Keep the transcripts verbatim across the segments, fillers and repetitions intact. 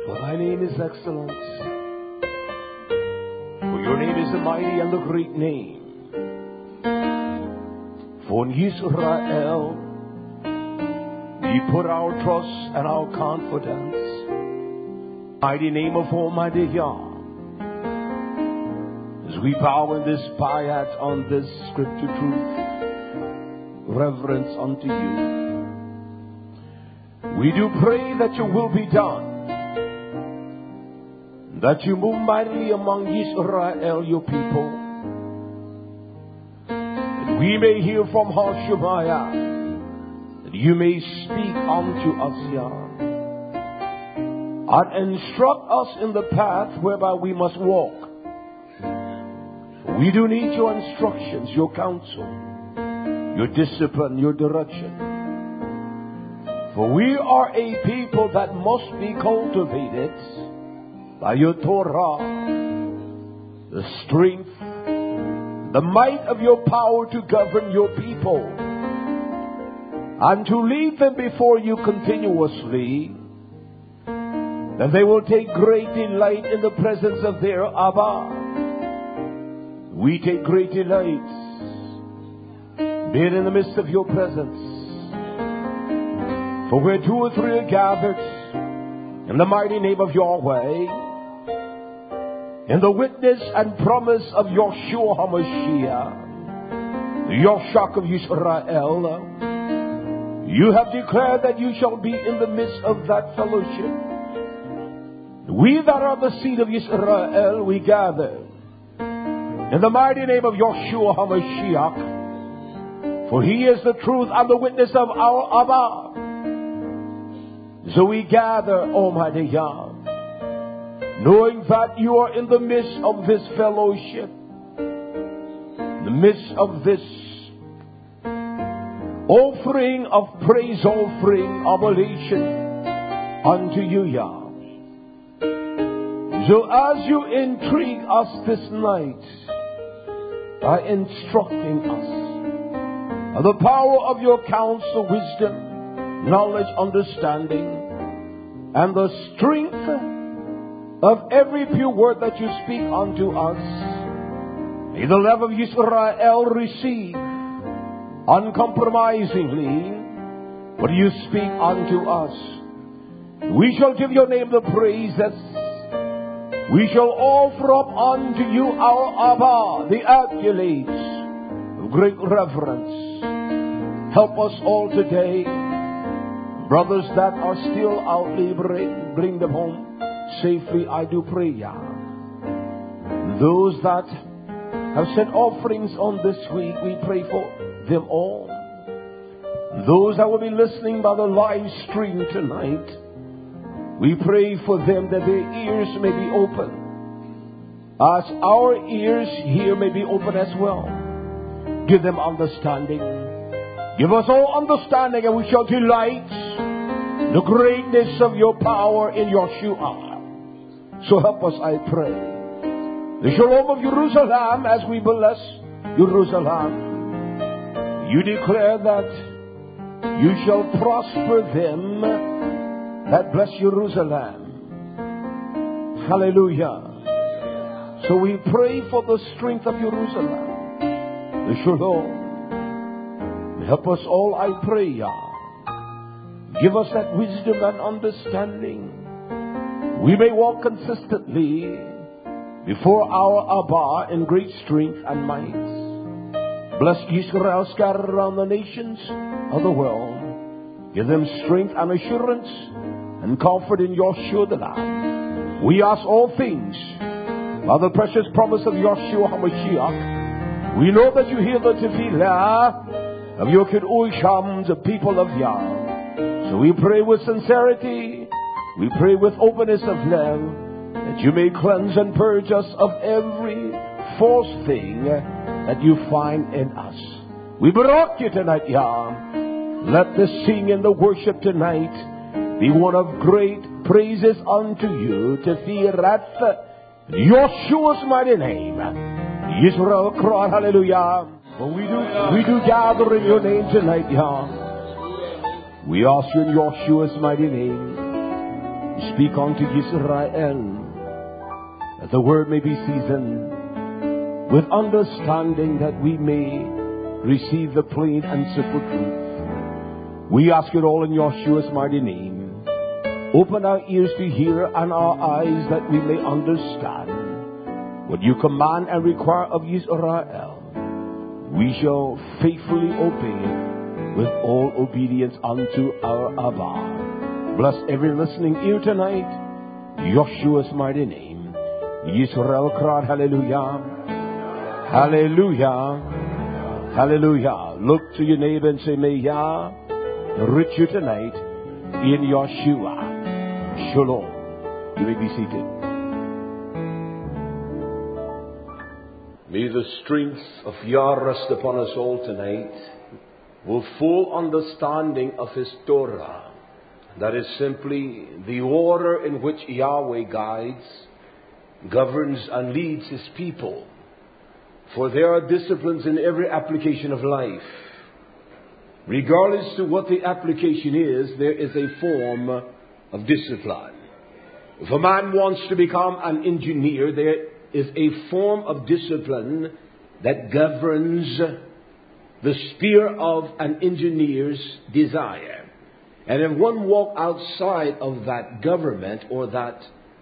For thy name is excellent. For your name is the mighty and the great name. For in Israel we put our trust and our confidence. Mighty name of Almighty Yah. As we bow in this bayat on this scripture truth, reverence unto you, we do pray that your will be done, that you move mightily among Israel, your people, that we may hear from Hashemayah, that you may speak unto us, Yah, and instruct us in the path whereby we must walk. We do need your instructions, your counsel, your discipline, your direction. For we are a people that must be cultivated by your Torah, the strength, the might of your power to govern your people, and to lead them before you continuously, that they will take great delight in the presence of their Abba. We take great delight being in the midst of your presence. For where two or three are gathered in the mighty name of Yahweh, in the witness and promise of Yeshua HaMashiach, the Yoshak of Israel, you have declared that you shall be in the midst of that fellowship. We that are the seed of Israel, we gather in the mighty name of Yeshua HaMashiach, for he is the truth and the witness of our Abba. So we gather, Almighty Yah, knowing that you are in the midst of this fellowship, in the midst of this offering of praise, offering, oblation unto you, Yah. So as you intrigue us this night by instructing us of the power of your counsel, wisdom, knowledge, understanding, and the strength of every pure word that you speak unto us, may the love of Israel receive uncompromisingly what you speak unto us. We shall give your name the praises. We shall offer up unto you our Abba, the accolades of great reverence. Help us all today. Brothers that are still out laboring, bring them home safely, I do pray, Yah. Those that have sent offerings on this week, we pray for them all. Those that will be listening by the live stream tonight, we pray for them that their ears may be open, as our ears here may be open as well. Give them understanding. Give us all understanding, and we shall delight the greatness of your power in Yeshua. So help us, I pray. The shalom of Jerusalem, as we bless Jerusalem, you declare that you shall prosper them that bless Jerusalem. Hallelujah. So we pray for the strength of Jerusalem, the shalom. Help us all, I pray, Yah. Give us that wisdom and understanding. We may walk consistently before our Abba in great strength and might. Bless Israel scattered around the nations of the world. Give them strength and assurance and comfort in Yeshua the Lamb. We ask all things by the precious promise of Yeshua HaMashiach. We know that you hear the tefillah of your Kiddush Ham, the people of Yah. So we pray with sincerity, we pray with openness of love, that you may cleanse and purge us of every false thing that you find in us. We barak you tonight, Yah. Let the singing and the worship tonight be one of great praises unto you, Tefirat Yeshua's mighty name. Yisrael cry hallelujah. For we do, we do gather in your name tonight, Yah. We ask you in Yeshua's mighty name. Speak unto Israel, that the word may be seasoned with understanding, that we may receive the plain and simple truth. We ask it all in Yeshua's mighty name. Open our ears to hear and our eyes that we may understand what you command and require of Israel. We shall faithfully obey it with all obedience unto our Abba. Bless every listening ear tonight. Yeshua's mighty name. Yisrael cried hallelujah. Hallelujah. Hallelujah. Look to your neighbor and say, may Yah enrich you tonight in Yeshua. Shalom. You may be seated. May the strength of Yah rest upon us all tonight, with full understanding of His Torah. That is simply the order in which Yahweh guides, governs, and leads His people. For there are disciplines in every application of life. Regardless to what the application is, there is a form of discipline. If a man wants to become an engineer, there is a form of discipline that governs the sphere of an engineer's desire. And if one walks outside of that government or that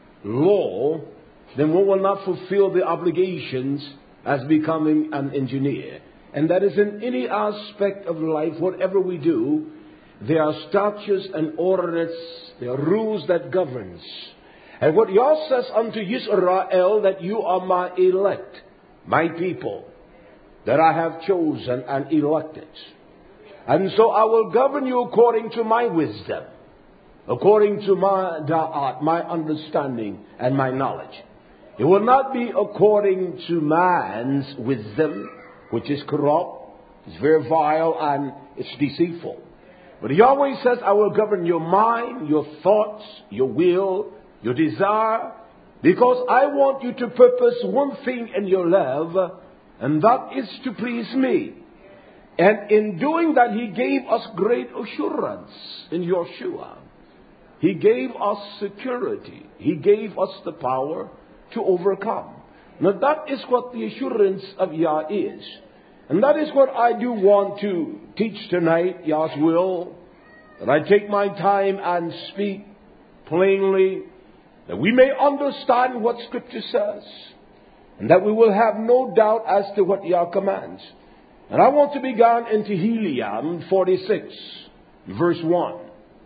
law, then one will not fulfill the obligations as becoming an engineer. And that is in any aspect of life, whatever we do, there are statutes and ordinances, there are rules that governs. And what Yah says unto Yisrael, that you are my elect, my people, that I have chosen and elected. And so I will govern you according to my wisdom, according to my da'at, my understanding and my knowledge. It will not be according to man's wisdom, which is corrupt, it's very vile, and it's deceitful. But Yahweh says, I will govern your mind, your thoughts, your will, your desire, because I want you to purpose one thing in your life, and that is to please me. And in doing that, He gave us great assurance in Yeshua. He gave us security. He gave us the power to overcome. Now that is what the assurance of Yah is. And that is what I do want to teach tonight, Yah's will. That I take my time and speak plainly, that we may understand what Scripture says, and that we will have no doubt as to what Yah commands. And I want to begin in Tehillim forty-six, verse one.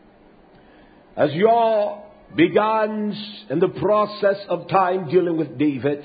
As Yah begins in the process of time dealing with David,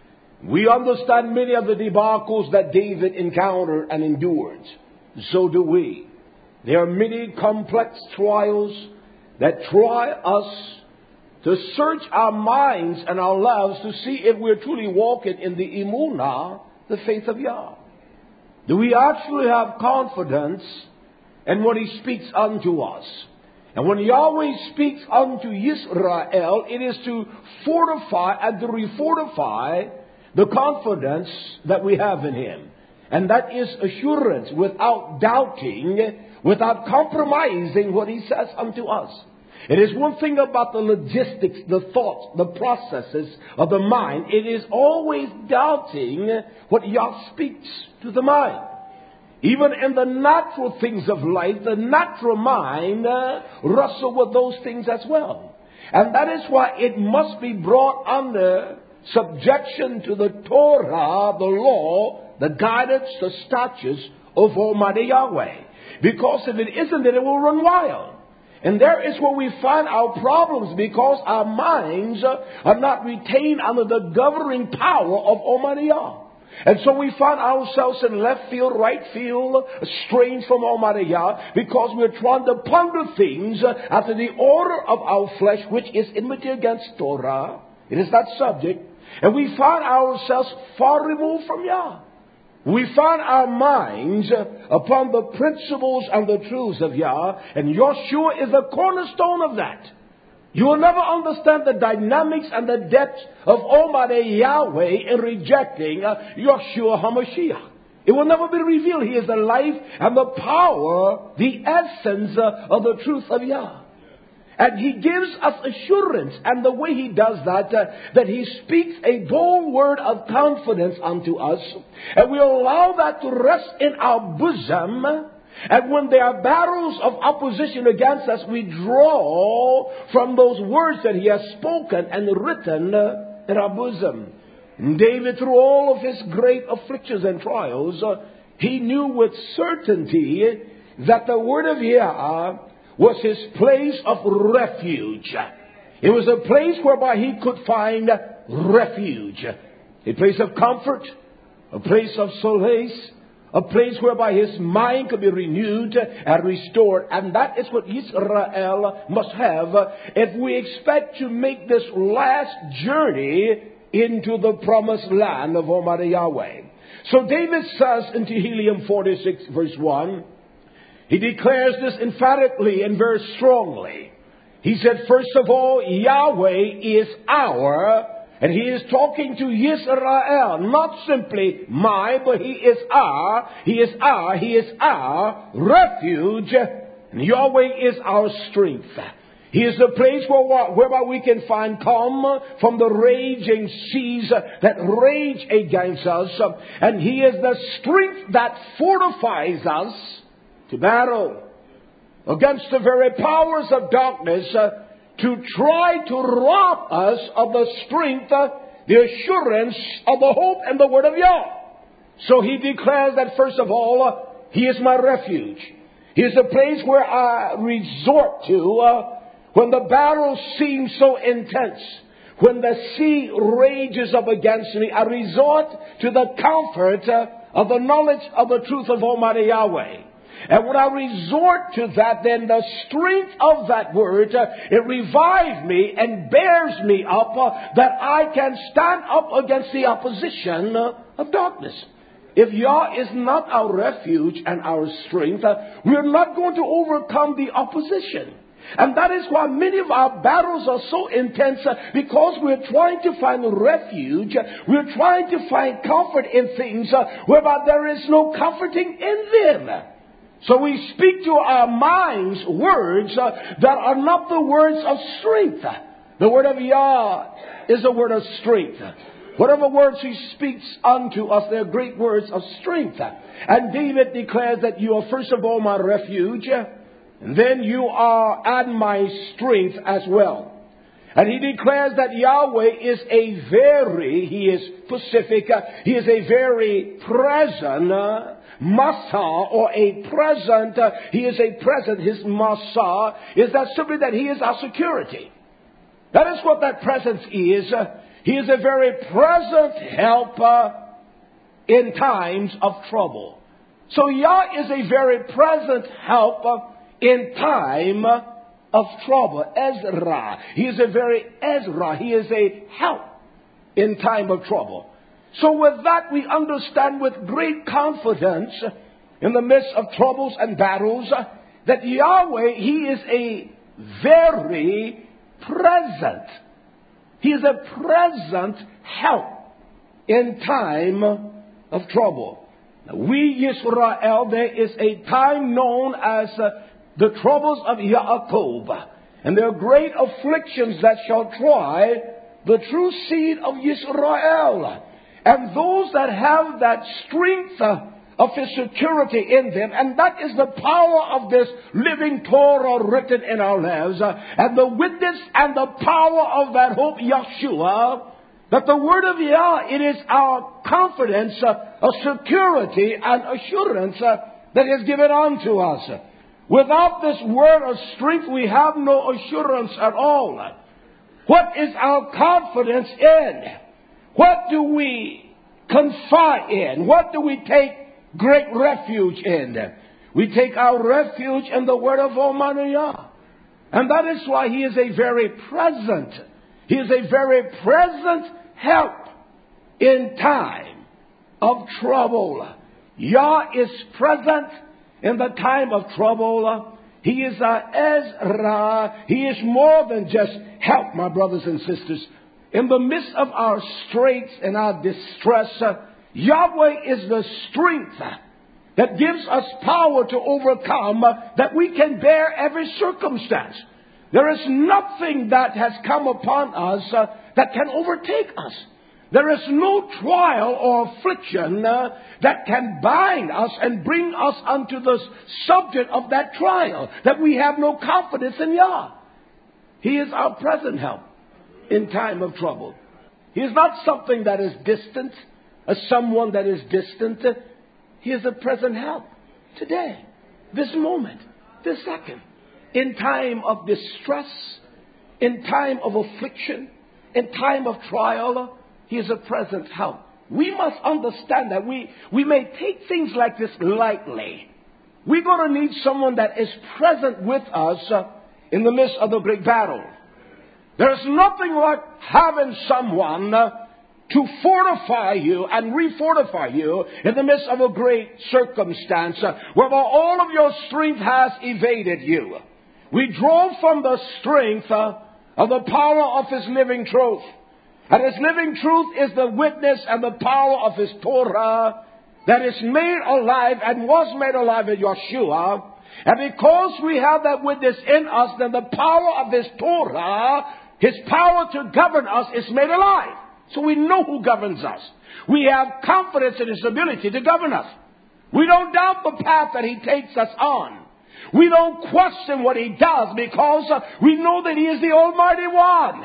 we understand many of the debacles that David encountered and endured. So do we. There are many complex trials that try us to search our minds and our lives to see if we're truly walking in the Emunah, the faith of Yah. Do we actually have confidence in what He speaks unto us? And when Yahweh speaks unto Israel, it is to fortify and to refortify the confidence that we have in Him. And that is assurance without doubting, without compromising what He says unto us. It is one thing about the logistics, the thoughts, the processes of the mind. It is always doubting what Yah speaks to the mind. Even in the natural things of life, the natural mind uh, wrestle with those things as well. And that is why it must be brought under subjection to the Torah, the law, the guidance, the statutes of Almighty Yahweh. Because if it isn't, then it will run wild. And there is where we find our problems, because our minds are not retained under the governing power of Almighty Yah. And so we find ourselves in left field, right field, estranged from Almighty Yah, because we're trying to ponder things after the order of our flesh, which is enmity against Torah. It is that subject. And we find ourselves far removed from Yah. We find our minds upon the principles and the truths of Yah, and Yeshua is the cornerstone of that. You will never understand the dynamics and the depths of Almighty Yahweh in rejecting Yeshua HaMashiach. It will never be revealed. He is the life and the power, the essence of the truth of Yah. And He gives us assurance. And the way He does that, uh, that He speaks a bold word of confidence unto us. And we allow that to rest in our bosom. And when there are battles of opposition against us, we draw from those words that He has spoken and written uh, in our bosom. And David, through all of his great afflictions and trials, uh, he knew with certainty that the word of Yah was his place of refuge. It was a place whereby he could find refuge. A place of comfort, a place of solace, a place whereby his mind could be renewed and restored. And that is what Israel must have if we expect to make this last journey into the promised land of Almighty Yahweh. So David says in Tehillim forty-six verse one, he declares this emphatically and very strongly. He said, first of all, Yahweh is our, and He is talking to Israel, not simply my, but He is our, He is our, He is our refuge, and Yahweh is our strength. He is the place where, whereby we can find calm from the raging seas that rage against us. And He is the strength that fortifies us to battle against the very powers of darkness uh, to try to rob us of the strength, uh, the assurance of the hope and the word of Yah. So he declares that first of all, uh, He is my refuge. He is the place where I resort to uh, when the battle seems so intense. When the sea rages up against me, I resort to the comfort uh, of the knowledge of the truth of Almighty Yahweh. And when I resort to that, then the strength of that word, uh, it revives me and bears me up uh, that I can stand up against the opposition uh, of darkness. If Yah is not our refuge and our strength, uh, we are not going to overcome the opposition. And that is why many of our battles are so intense, uh, because we're trying to find refuge. We're trying to find comfort in things uh, whereby there is no comforting in them. So we speak to our minds words uh, that are not the words of strength. The word of Yah is a word of strength. Whatever words He speaks unto us, they're great words of strength. And David declares that you are first of all my refuge, and then you are and my strength as well. And he declares that Yahweh is a very, he is specific, uh, he is a very present uh, Masa, or a present, uh, he is a present, his Masa is that simply that He is our security. That is what that presence is. Uh, he is a very present help uh, in times of trouble. So Yah is a very present help uh, in time of trouble. Ezra. He is a very Ezra. He is a help in time of trouble. So with that we understand with great confidence in the midst of troubles and battles that Yahweh, He is a very present. He is a present help in time of trouble. Now, we Israel, there is a time known as uh, the troubles of Yaakov. And there are great afflictions that shall try the true seed of Israel. And those that have that strength uh, of His security in them, and that is the power of this living Torah written in our lives, uh, and the witness and the power of that hope, Yeshua, that the word of Yah, it is our confidence, uh, a security and assurance uh, that is given unto us. Without this word of strength, we have no assurance at all. What is our confidence in? What do we confide in? What do we take great refuge in? We take our refuge in the word of Almighty Yah. And that is why He is a very present, He is a very present help in time of trouble. Yah is present in the time of trouble. He is our Ezra. He is more than just help, my brothers and sisters. In the midst of our straits and our distress, uh, Yahweh is the strength uh, that gives us power to overcome, uh, that we can bear every circumstance. There is nothing that has come upon us uh, that can overtake us. There is no trial or affliction uh, that can bind us and bring us unto the subject of that trial, that we have no confidence in Yah. He is our present help in time of trouble. He is not something that is distant, a someone that is distant. He is a present help today, this moment, this second, in time of distress, in time of affliction, in time of trial. He is a present help. We must understand that we, we may take things like this lightly. We're going to need someone that is present with us uh, in the midst of the great battle. There's nothing like having someone uh, to fortify you and refortify you in the midst of a great circumstance uh, where all of your strength has evaded you. We draw from the strength uh, of the power of His living truth. And His living truth is the witness and the power of His Torah that is made alive and was made alive in Yeshua. And because we have that witness in us, then the power of His Torah, His power to govern us, is made alive. So we know who governs us. We have confidence in His ability to govern us. We don't doubt the path that He takes us on. We don't question what He does because we know that He is the Almighty One.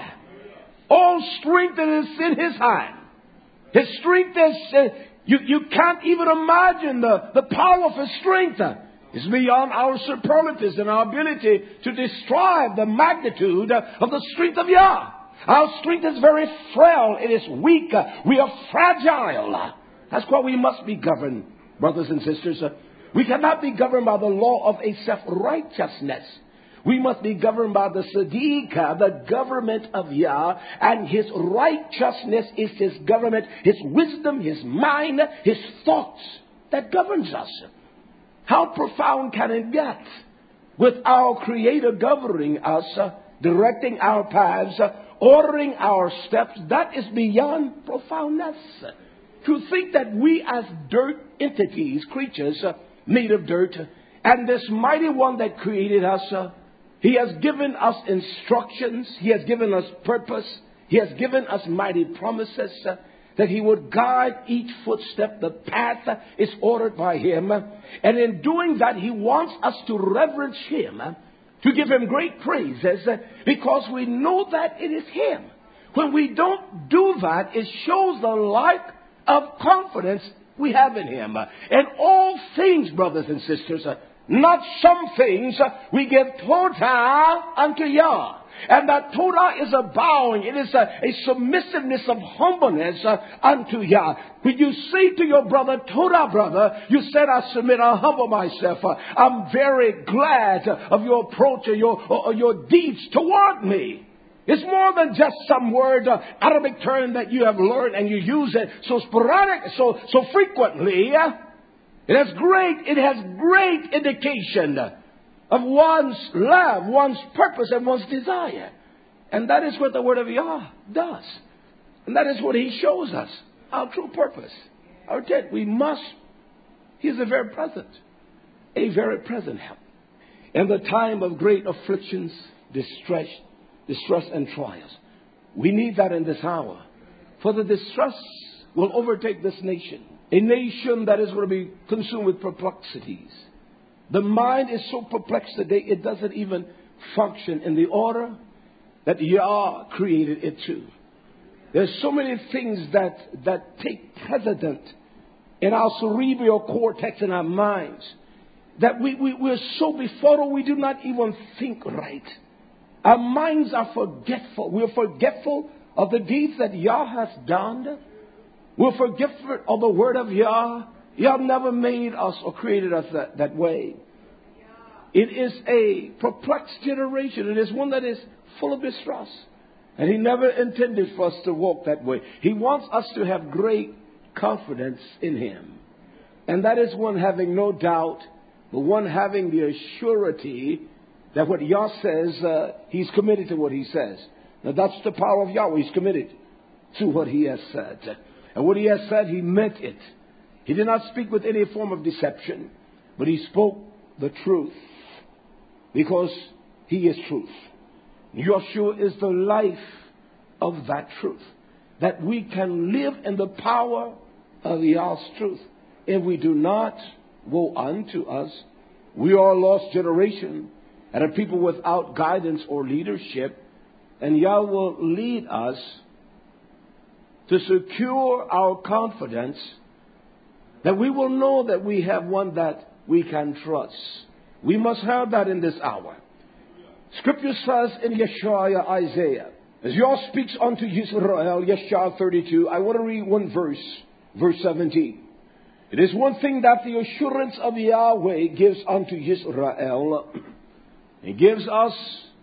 All strength is in His hand. His strength is, uh, you, you can't even imagine the, the power of His strength. It's beyond our superlatives and our ability to describe the magnitude of the strength of Yah. Our strength is very frail. It is weak. We are fragile. That's why we must be governed, brothers and sisters. We cannot be governed by the law of a self-righteousness. We must be governed by the Sadiqa, the government of Yah, and His righteousness is His government, His wisdom, His mind, His thoughts that governs us. How profound can it get with our Creator governing us, uh, directing our paths, uh, ordering our steps? That is beyond profoundness. To think that we as dirt entities, creatures uh, made of dirt, and this mighty one that created us, uh, He has given us instructions. He has given us purpose. He has given us mighty promises uh, that He would guide each footstep. The path uh, is ordered by Him. And in doing that, He wants us to reverence Him, uh, to give Him great praises, uh, because we know that it is Him. When we don't do that, it shows the lack of confidence we have in Him. And all things, brothers and sisters, uh, not some things, we give Torah unto Yah. And that Torah is a bowing. It is a, a submissiveness of humbleness uh, unto Yah. When you say to your brother, Torah brother, you said, I submit, I humble myself. Uh, I'm very glad of your approach or your, or, or your deeds toward me. It's more than just some word, uh, Arabic term that you have learned and you use it so sporadic, so, so frequently. Uh, It has great, it has great indication of one's love, one's purpose, and one's desire. And that is what the Word of Yah does. And that is what He shows us, our true purpose, our intent. We must, He is a very present, a very present help. In the time of great afflictions, distress, distress and trials. We need that in this hour. For the distress will overtake this nation. A nation that is going to be consumed with perplexities. The mind is so perplexed today, it doesn't even function in the order that Yah created it to. There's so many things that, that take precedent in our cerebral cortex in our minds that we, we, we're so befuddled we do not even think right. Our minds are forgetful. We're forgetful of the deeds that Yah has done. We're forgetful of the word of Yah. Yah never made us or created us that, that way. It is a perplexed generation. It is one that is full of distrust. And He never intended for us to walk that way. He wants us to have great confidence in Him. And that is one having no doubt, but one having the assurity that what Yah says, uh, He's committed to what He says. Now that's the power of Yahweh. He's committed to what He has said. And what He has said, He meant it. He did not speak with any form of deception, but He spoke the truth because He is truth. Yeshua is the life of that truth. That we can live in the power of Yah's truth. If we do not, woe unto us. We are a lost generation and a people without guidance or leadership. And Yah will lead us to secure our confidence that we will know that we have one that we can trust. We must have that in this hour. Scripture says in Yeshua, Isaiah, as Yah speaks unto Israel, Yeshua thirty-two, I want to read one verse, verse seventeen. It is one thing that the assurance of Yahweh gives unto Israel. It gives us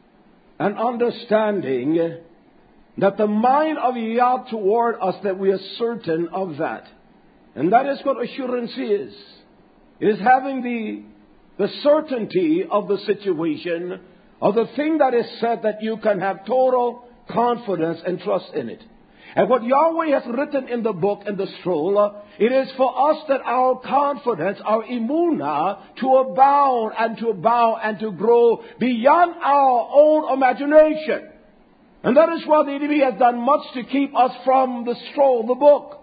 an understanding that the mind of Yah toward us, that we are certain of that. And that is what assurance is. It is having the, the certainty of the situation, of the thing that is said, that you can have total confidence and trust in it. And what Yahweh has written in the book, in the scroll, uh, it is for us that our confidence, our emunah, to abound and to abound and to grow beyond our own imagination. And that is why the enemy has done much to keep us from the scroll, the book.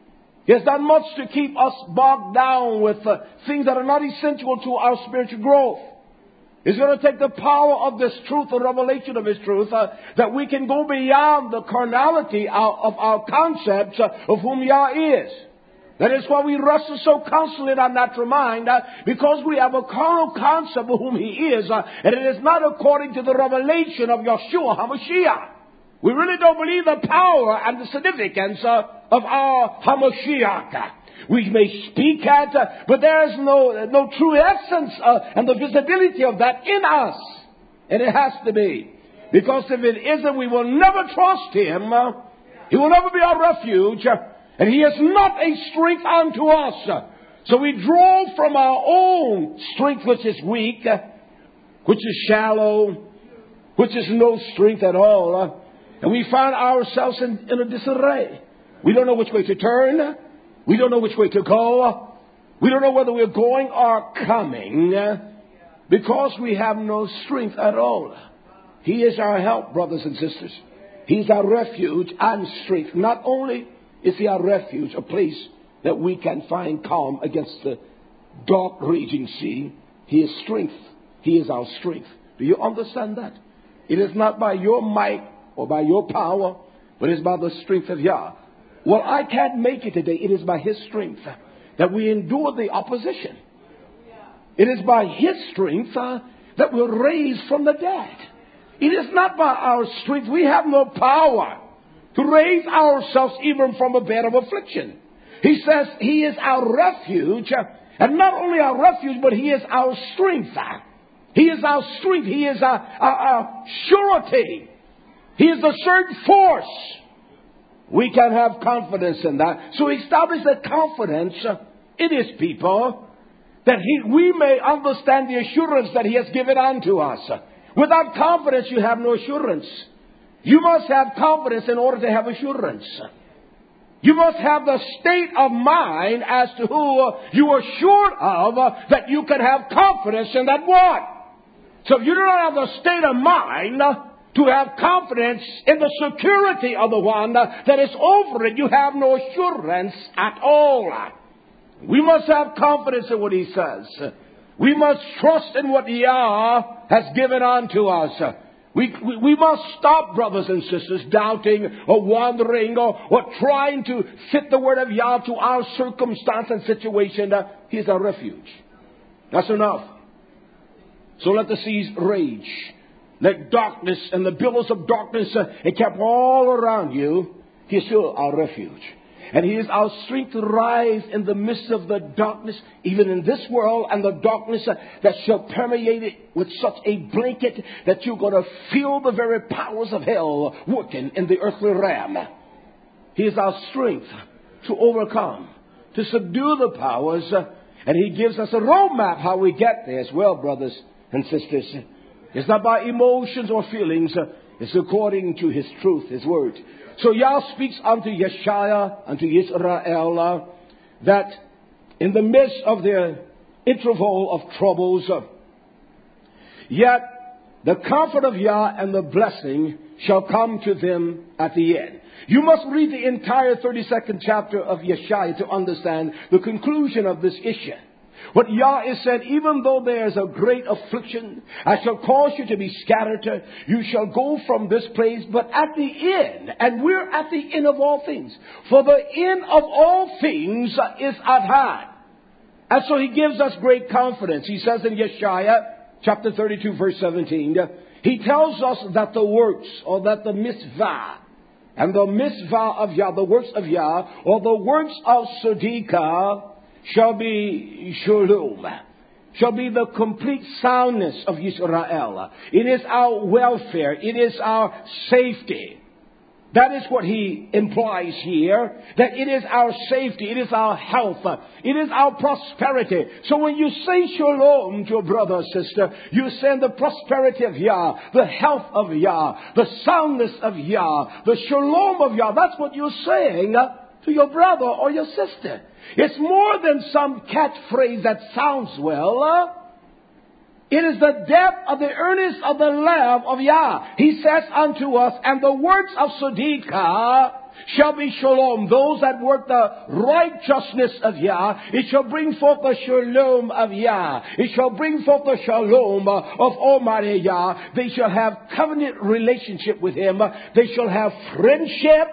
He has done much to keep us bogged down with uh, things that are not essential to our spiritual growth. He's going to take the power of this truth, the revelation of His truth, uh, that we can go beyond the carnality of our concepts uh, of whom Yah is. That is why we wrestle so constantly in our natural mind, uh, because we have a carnal concept of whom He is, uh, and it is not according to the revelation of Yeshua HaMashiach. We really don't believe the power and the significance uh, of our HaMashiach. We may speak at, uh, but there is no no true essence uh, and the visibility of that in us. And it has to be. Because if it isn't, we will never trust Him. Uh, he will never be our refuge. Uh, and He is not a strength unto us. Uh, so we draw from our own strength, which is weak, uh, which is shallow, which is no strength at all. Uh, and we find ourselves in, in a disarray. We don't know which way to turn. We don't know which way to go. We don't know whether we're going or coming, because we have no strength at all. He is our help, brothers and sisters. He's our refuge and strength. Not only is He our refuge, a place that we can find calm against the dark raging sea, He is strength. He is our strength. Do you understand that? It is not by your might or by your power, but it is by the strength of Yah. Well, I can't make it today. It is by His strength that we endure the opposition. It is by His strength uh, that we're raised from the dead. It is not by our strength. We have no power to raise ourselves even from a bed of affliction. He says He is our refuge, uh, and not only our refuge, but He is our strength. He is our strength. He is our, our, our surety. He is the certain force. We can have confidence in that. So He established that confidence in His people, that he, we may understand the assurance that He has given unto us. Without confidence, you have no assurance. You must have confidence in order to have assurance. You must have the state of mind as to who you are sure of, that you can have confidence in that one. So if you do not have the state of mind to have confidence in the security of the one that is over it, you have no assurance at all. We must have confidence in what He says. We must trust in what Yah has given unto us. We, we, we must stop, brothers and sisters, doubting or wandering or, or trying to fit the word of Yah to our circumstance and situation. He is our refuge. That's enough. So let the seas rage. Let darkness and the billows of darkness uh, encamp all around you. He is still our refuge. And He is our strength to rise in the midst of the darkness, even in this world, and the darkness uh, that shall permeate it with such a blanket that you're going to feel the very powers of hell working in the earthly realm. He is our strength to overcome, to subdue the powers, uh, and He gives us a roadmap how we get there as well, brothers and sisters. It's not by emotions or feelings. Uh, it's according to His truth, His word. So Yah speaks unto Yeshua, unto Israel, uh, that in the midst of their interval of troubles, uh, yet the comfort of Yah and the blessing shall come to them at the end. You must read the entire thirty-second chapter of Yeshaya to understand the conclusion of this issue. What Yah is said, even though there is a great affliction, I shall cause you to be scattered. You shall go from this place, but at the end, and we're at the end of all things. For the end of all things is at hand. And so he gives us great confidence. He says in Yeshaya, chapter thirty-two, verse seventeen, he tells us that the works, or that the mitzvah, and the mitzvah of Yah, the works of Yah, or the works of Tzedekah, shall be shalom, shall be the complete soundness of Israel. It is our welfare. It is our safety. That is what he implies here, that it is our safety, it is our health, it is our prosperity. So when you say shalom to a brother or sister, you send the prosperity of Yah, the health of Yah, the soundness of Yah, the shalom of Yah. That's what you're saying to your brother or your sister. It's more than some catchphrase that sounds well. It is the depth of the earnest of the love of Yah. He says unto us, and the works of Tzedekah shall be shalom. Those that work the righteousness of Yah, it shall bring forth the shalom of Yah. It shall bring forth the shalom of Almighty Yah. They shall have covenant relationship with Him. They shall have friendship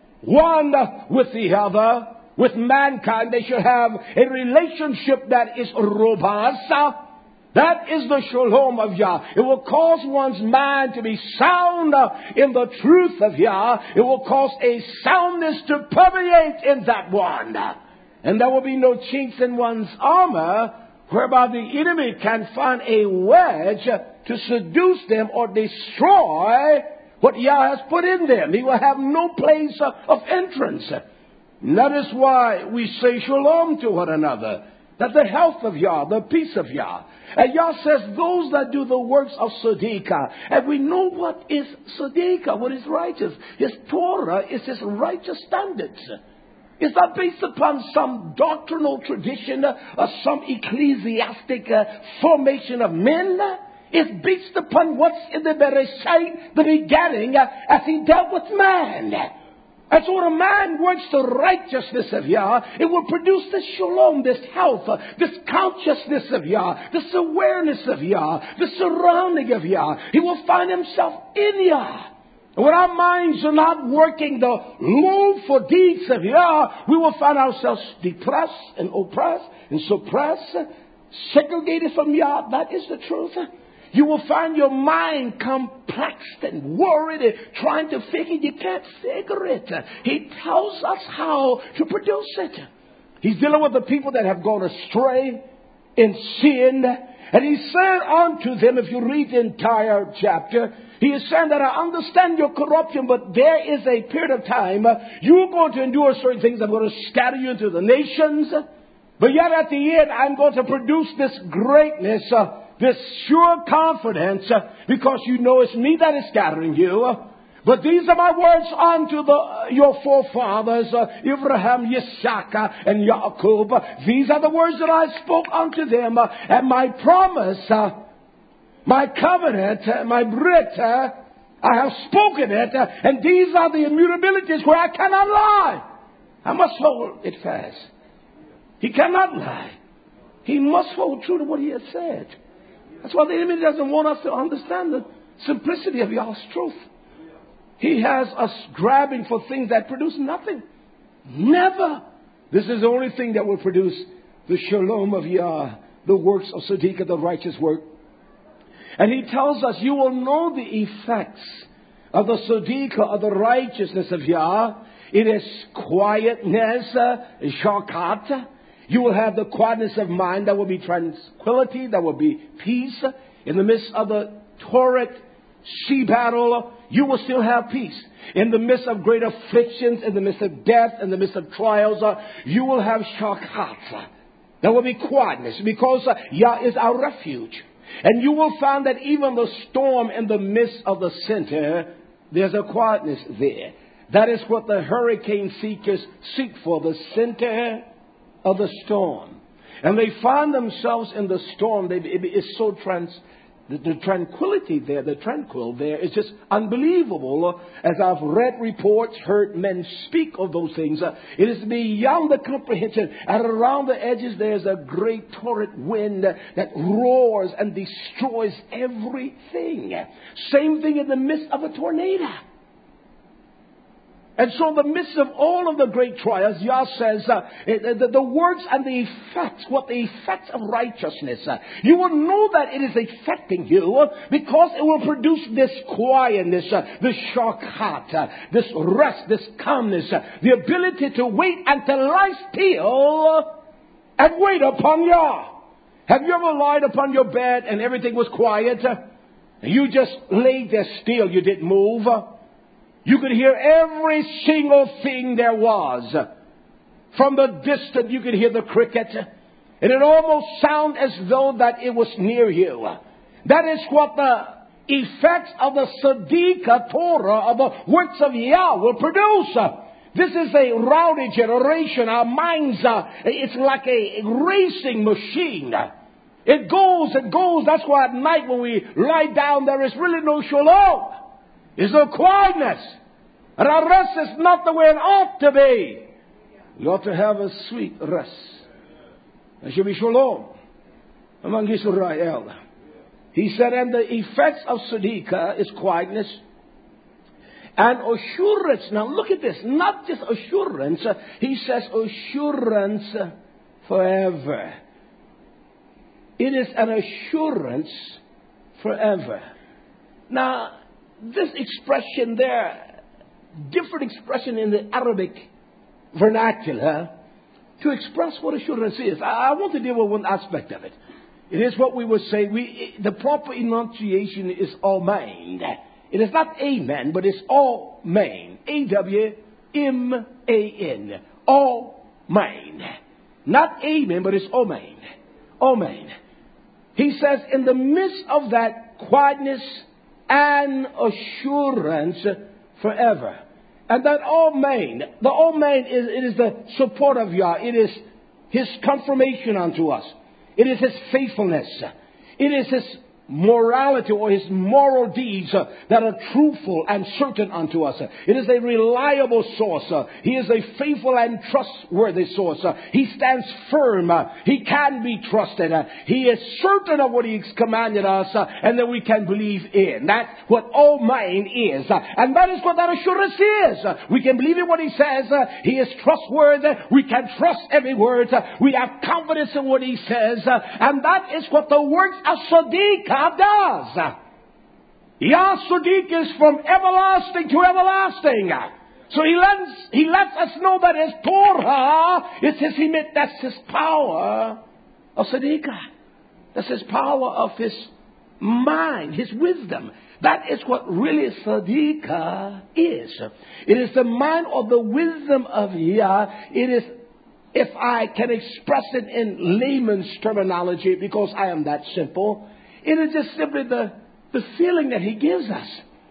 one with the other, with mankind. They shall have a relationship that is robust. That is the shalom of Yah. It will cause one's mind to be sound in the truth of Yah. It will cause a soundness to permeate in that one. And there will be no chinks in one's armor whereby the enemy can find a wedge to seduce them or destroy what Yah has put in them. He will have no place of entrance. And that is why we say shalom to one another. That the health of Yah, the peace of Yah. And Yah says, those that do the works of Tzedekah. And we know what is Tzedekah, what is righteous. His Torah is His righteous standards. It's not based upon some doctrinal tradition or some ecclesiastic uh, formation of men. It's based upon what's in the Bereshit, the beginning, uh, as He dealt with man. And so when a man works the righteousness of Yah, it will produce this shalom, this health, this consciousness of Yah, this awareness of Yah, the surrounding of Yah. He will find himself in Yah. And when our minds are not working the low for deeds of Yah, we will find ourselves depressed and oppressed and suppressed, segregated from Yah. That is the truth. You will find your mind complexed and worried and trying to figure. You can't figure it. He tells us how to produce it. He's dealing with the people that have gone astray in sin. And He said unto them, if you read the entire chapter, He is saying that I understand your corruption, but there is a period of time you're going to endure certain things. I'm going to scatter you into the nations. But yet at the end, I'm going to produce this greatness, uh, this sure confidence, uh, because you know it's me that is scattering you. Uh, but these are my words unto the, uh, your forefathers, uh, Abraham, Isaac, and Jacob. Uh, these are the words that I spoke unto them, uh, and my promise, uh, my covenant, uh, my brit, uh, I have spoken it, uh, and these are the immutabilities where I cannot lie. I must hold it fast. He cannot lie. He must hold true to what He has said. That's why the enemy doesn't want us to understand the simplicity of Yah's truth. He has us grabbing for things that produce nothing. Never. This is the only thing that will produce the shalom of Yah, the works of Tzedekah, the righteous work. And He tells us, you will know the effects of the Tzedekah, of the righteousness of Yah. It is quietness, uh, shakat. You will have the quietness of mind. There will be tranquility. There will be peace. In the midst of the torrent sea battle, you will still have peace. In the midst of great afflictions, in the midst of death, in the midst of trials, uh, you will have shakat. There will be quietness because uh, Yah is our refuge. And you will find that even the storm in the midst of the center, there's a quietness there. That is what the hurricane seekers seek for, the center of the storm. And they find themselves in the storm. They, it is so trans, the, the tranquility there, the tranquil there is just unbelievable. As I've read reports, heard men speak of those things, uh, it is beyond the comprehension. And around the edges there's a great torrent wind that roars and destroys everything. Same thing in the midst of a tornado. And so in the midst of all of the great trials, Yah says, uh, the, the works and the effects, what the effects of righteousness, uh, you will know that it is affecting you uh, because it will produce this quietness, uh, this shakat, uh, this rest, this calmness, uh, the ability to wait and to lie still and wait upon Yah. Have you ever lied upon your bed and everything was quiet? Uh, you just laid there still, you didn't move. Uh, You could hear every single thing there was. From the distance you could hear the cricket. And it almost sounded as though that it was near you. That is what the effects of the Tzedekah Torah, of the works of Yah, will produce. This is a rowdy generation. Our minds are, it's like a racing machine. It goes, it goes. That's why at night when we lie down, there is really no shalom. There's no quietness. And our rest is not the way it ought to be. We ought to have a sweet rest. There should be shalom among Israel. He said, and the effects of Tzedekah is quietness and assurance. Now look at this. Not just assurance. He says assurance forever. It is an assurance forever. Now, this expression there, different expression in the Arabic vernacular to express what assurance is. I want to deal with one aspect of it. It is what we would say, we, the proper enunciation is amen. It is not amen, but it's amen. A W M A N. Amen. Not amen, but it's amen. Amen. He says, in the midst of that quietness and assurance forever. And that amen, the amen is, it is the support of Yah. It is His confirmation unto us. It is His faithfulness. It is His morality or His moral deeds uh, that are truthful and certain unto us. It is a reliable source. Uh, he is a faithful and trustworthy source. Uh, he stands firm. Uh, he can be trusted. Uh, he is certain of what He's commanded us uh, and that we can believe in. That's what amen is. Uh, and that is what that assurance is. Uh, we can believe in what He says. Uh, he is trustworthy. We can trust every word. Uh, we have confidence in what He says. Uh, and that is what the works of Tzedekah does. Yah Tzedekah is from everlasting to everlasting. So he lets, he lets us know that His Torah is His himit, that's His power of Tzedekah. That's His power of His mind, His wisdom. That is what really Tzedekah is. It is the mind or the wisdom of Yah. It is, if I can express it in layman's terminology, because I am that simple, it is just simply the, the feeling that He gives us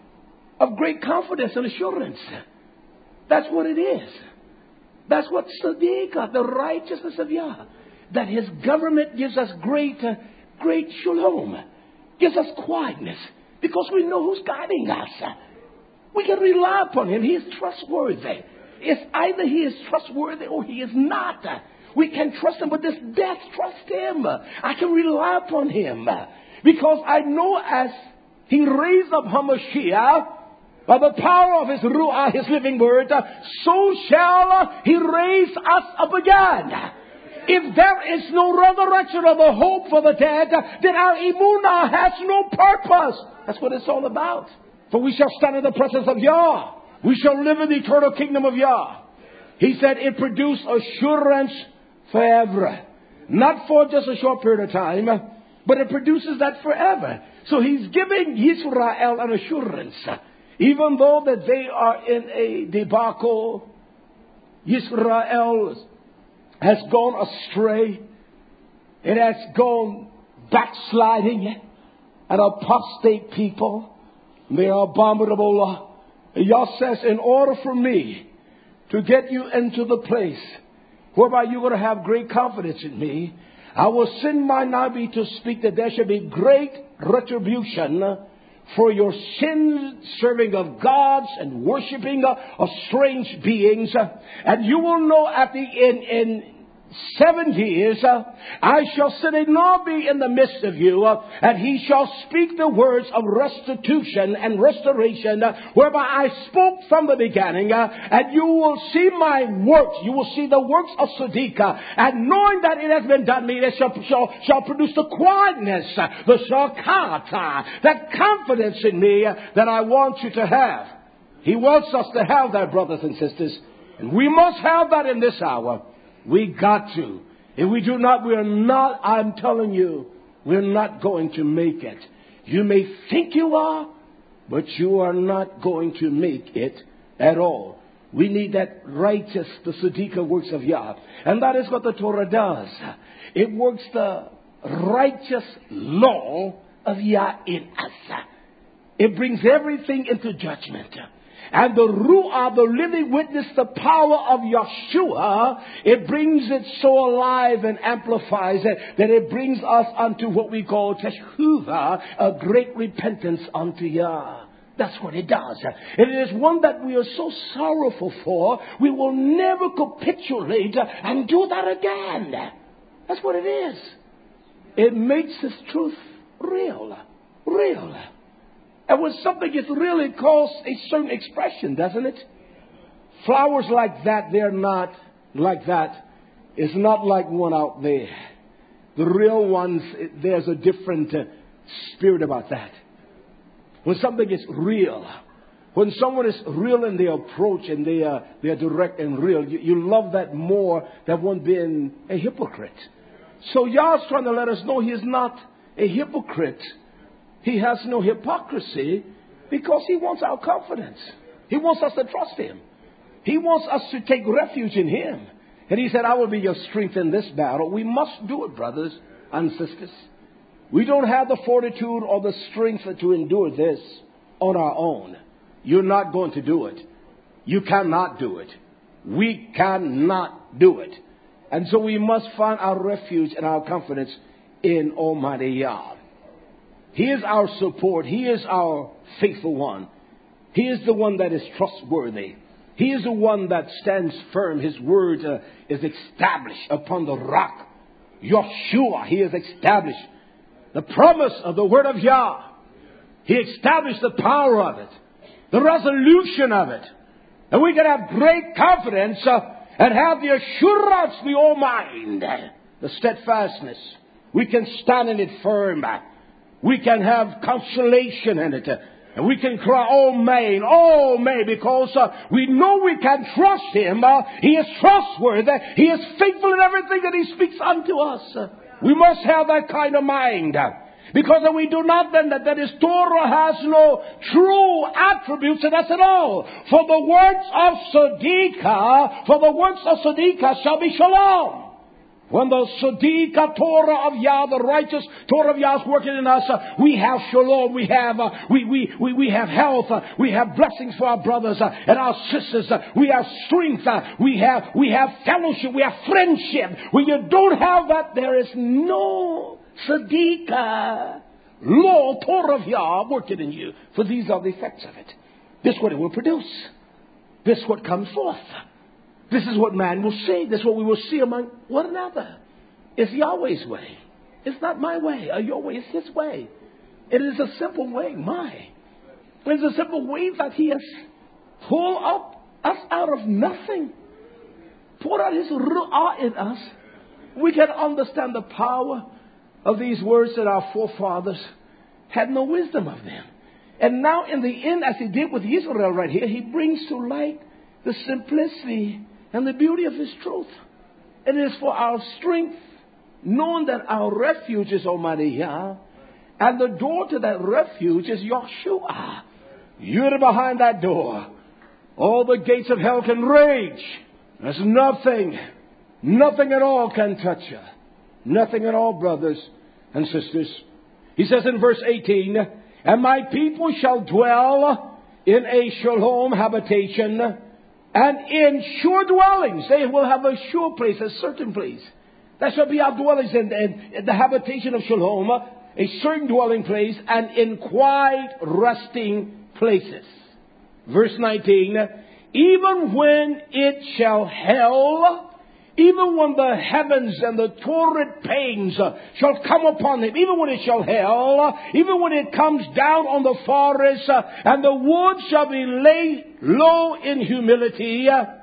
of great confidence and assurance. That's what it is. That's what Tzedekah, the righteousness of Yah, that His government gives us great, uh, great shalom, gives us quietness, because we know who's guiding us. We can rely upon Him. He is trustworthy. It's either He is trustworthy or He is not. We can trust Him, but this death, trust Him. I can rely upon Him. Because I know as He raised up Hamashiach by the power of His Ruah, His living word, so shall He raise us up again. If there is no resurrection or the hope for the dead, then our emunah has no purpose. That's what it's all about. For we shall stand in the presence of Yah. We shall live in the eternal kingdom of Yah. He said it produced assurance forever. Not for just a short period of time, but it produces that forever. So He's giving Israel an assurance. Even though that they are in a debacle, Israel has gone astray. It has gone backsliding, an apostate people. They are abominable. Yah says, in order for me to get you into the place whereby you're going to have great confidence in me, I will send my Nabi to speak that there should be great retribution for your sin serving of gods and worshiping of strange beings. And you will know at the end, in seven years, uh, I shall sit and not be in the midst of you, uh, and he shall speak the words of restitution and restoration, uh, whereby I spoke from the beginning, uh, and you will see my works. You will see the works of Tzedekah, and knowing that it has been done me, it shall, shall, shall produce the quietness, uh, the shakata, that confidence in me uh, that I want you to have. He wants us to have that, brothers and sisters, and we must have that in this hour. We got to. If we do not, we are not, I'm telling you, we're not going to make it. You may think you are, but you are not going to make it at all. We need that righteous, the Tzedekah works of Yah. And that is what the Torah does. It works the righteous law of Yah in us. It brings everything into judgment. And the Ruah, the living witness, the power of Yeshua, it brings it so alive and amplifies it that it brings us unto what we call Teshuvah, a great repentance unto Yah. That's what it does. It is one that we are so sorrowful for, we will never capitulate and do that again. That's what it is. It makes this truth real. Real. And when something is real, it calls a certain expression, doesn't it? Flowers like that, they're not like that. It's not like one out there. The real ones, there's a different uh, spirit about that. When something is real, when someone is real in their approach and they are, they are direct and real, you, you love that more than one being a hypocrite. So Yah's trying to let us know He is not a hypocrite. He has no hypocrisy because He wants our confidence. He wants us to trust Him. He wants us to take refuge in Him. And He said, I will be your strength in this battle. We must do it, brothers and sisters. We don't have the fortitude or the strength to endure this on our own. You're not going to do it. You cannot do it. We cannot do it. And so we must find our refuge and our confidence in Almighty Yah. He is our support. He is our faithful one. He is the one that is trustworthy. He is the one that stands firm. His word uh, is established upon the rock. Yeshua, He is established. The promise of the word of Yah. He established the power of it. The resolution of it. And we can have great confidence uh, and have the assurance, the all mind, the steadfastness. We can stand in it firm. We can have consolation in it. And we can cry, oh man, oh man, because uh, we know we can trust Him. Uh, he is trustworthy. He is faithful in everything that He speaks unto us. Uh, we must have that kind of mind. Because if we do not, then that, that His Torah has no true attributes in us at all. For the words of Tzedekah, for the words of Tzedekah shall be shalom. When the Tzedekah Torah of Yah, the righteous Torah of Yah is working in us, uh, we have shalom, we have uh, we, we, we, we have health, uh, we have blessings for our brothers uh, and our sisters, uh, we have strength, uh, we have we have fellowship, we have friendship. When you don't have that, there is no Tzedekah law, Torah of Yah working in you. For these are the effects of it. This is what it will produce. This is what comes forth. This is what man will see. This is what we will see among one another. It's Yahweh's way. It's not my way or your way. It's His way. It is a simple way. My. It's a simple way that He has pulled up us out of nothing. Poured out His Ruah in us. We can understand the power of these words that our forefathers had no wisdom of them. And now in the end, as He did with Israel right here, He brings to light the simplicity and the beauty of His truth. It is for our strength, knowing that our refuge is Almighty Yah, and the door to that refuge is Yeshua. You're behind that door. All the gates of hell can rage. There's nothing, nothing at all can touch you. Nothing at all, brothers and sisters. He says in verse eighteen, and my people shall dwell in a shalom habitation, and in sure dwellings. They will have a sure place, a certain place. That shall be our dwellings in, in, in the habitation of shalom. a certain dwelling place, and in quiet resting places. Verse nineteen, even when it shall hail, even when the heavens and the torrid pains shall come upon him, even when it shall hail, even when it comes down on the forest, and the wood shall be laid low in humility,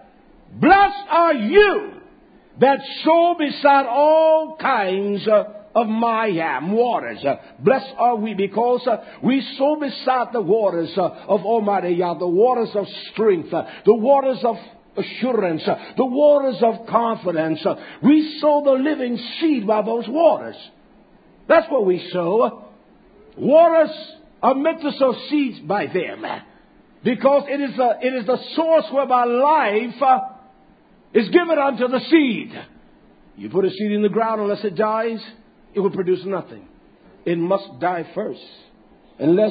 blessed are you that sow beside all kinds of Mayam waters. Blessed are we because we sow beside the waters of Almighty Yah, the waters of strength, the waters of assurance, the waters of confidence. We sow the living seed by those waters. That's what we sow. Waters are meant to sow seeds by them, because it is the, it is the source whereby life uh, is given unto the seed. You put a seed in the ground, unless it dies, it will produce nothing. It must die first. Unless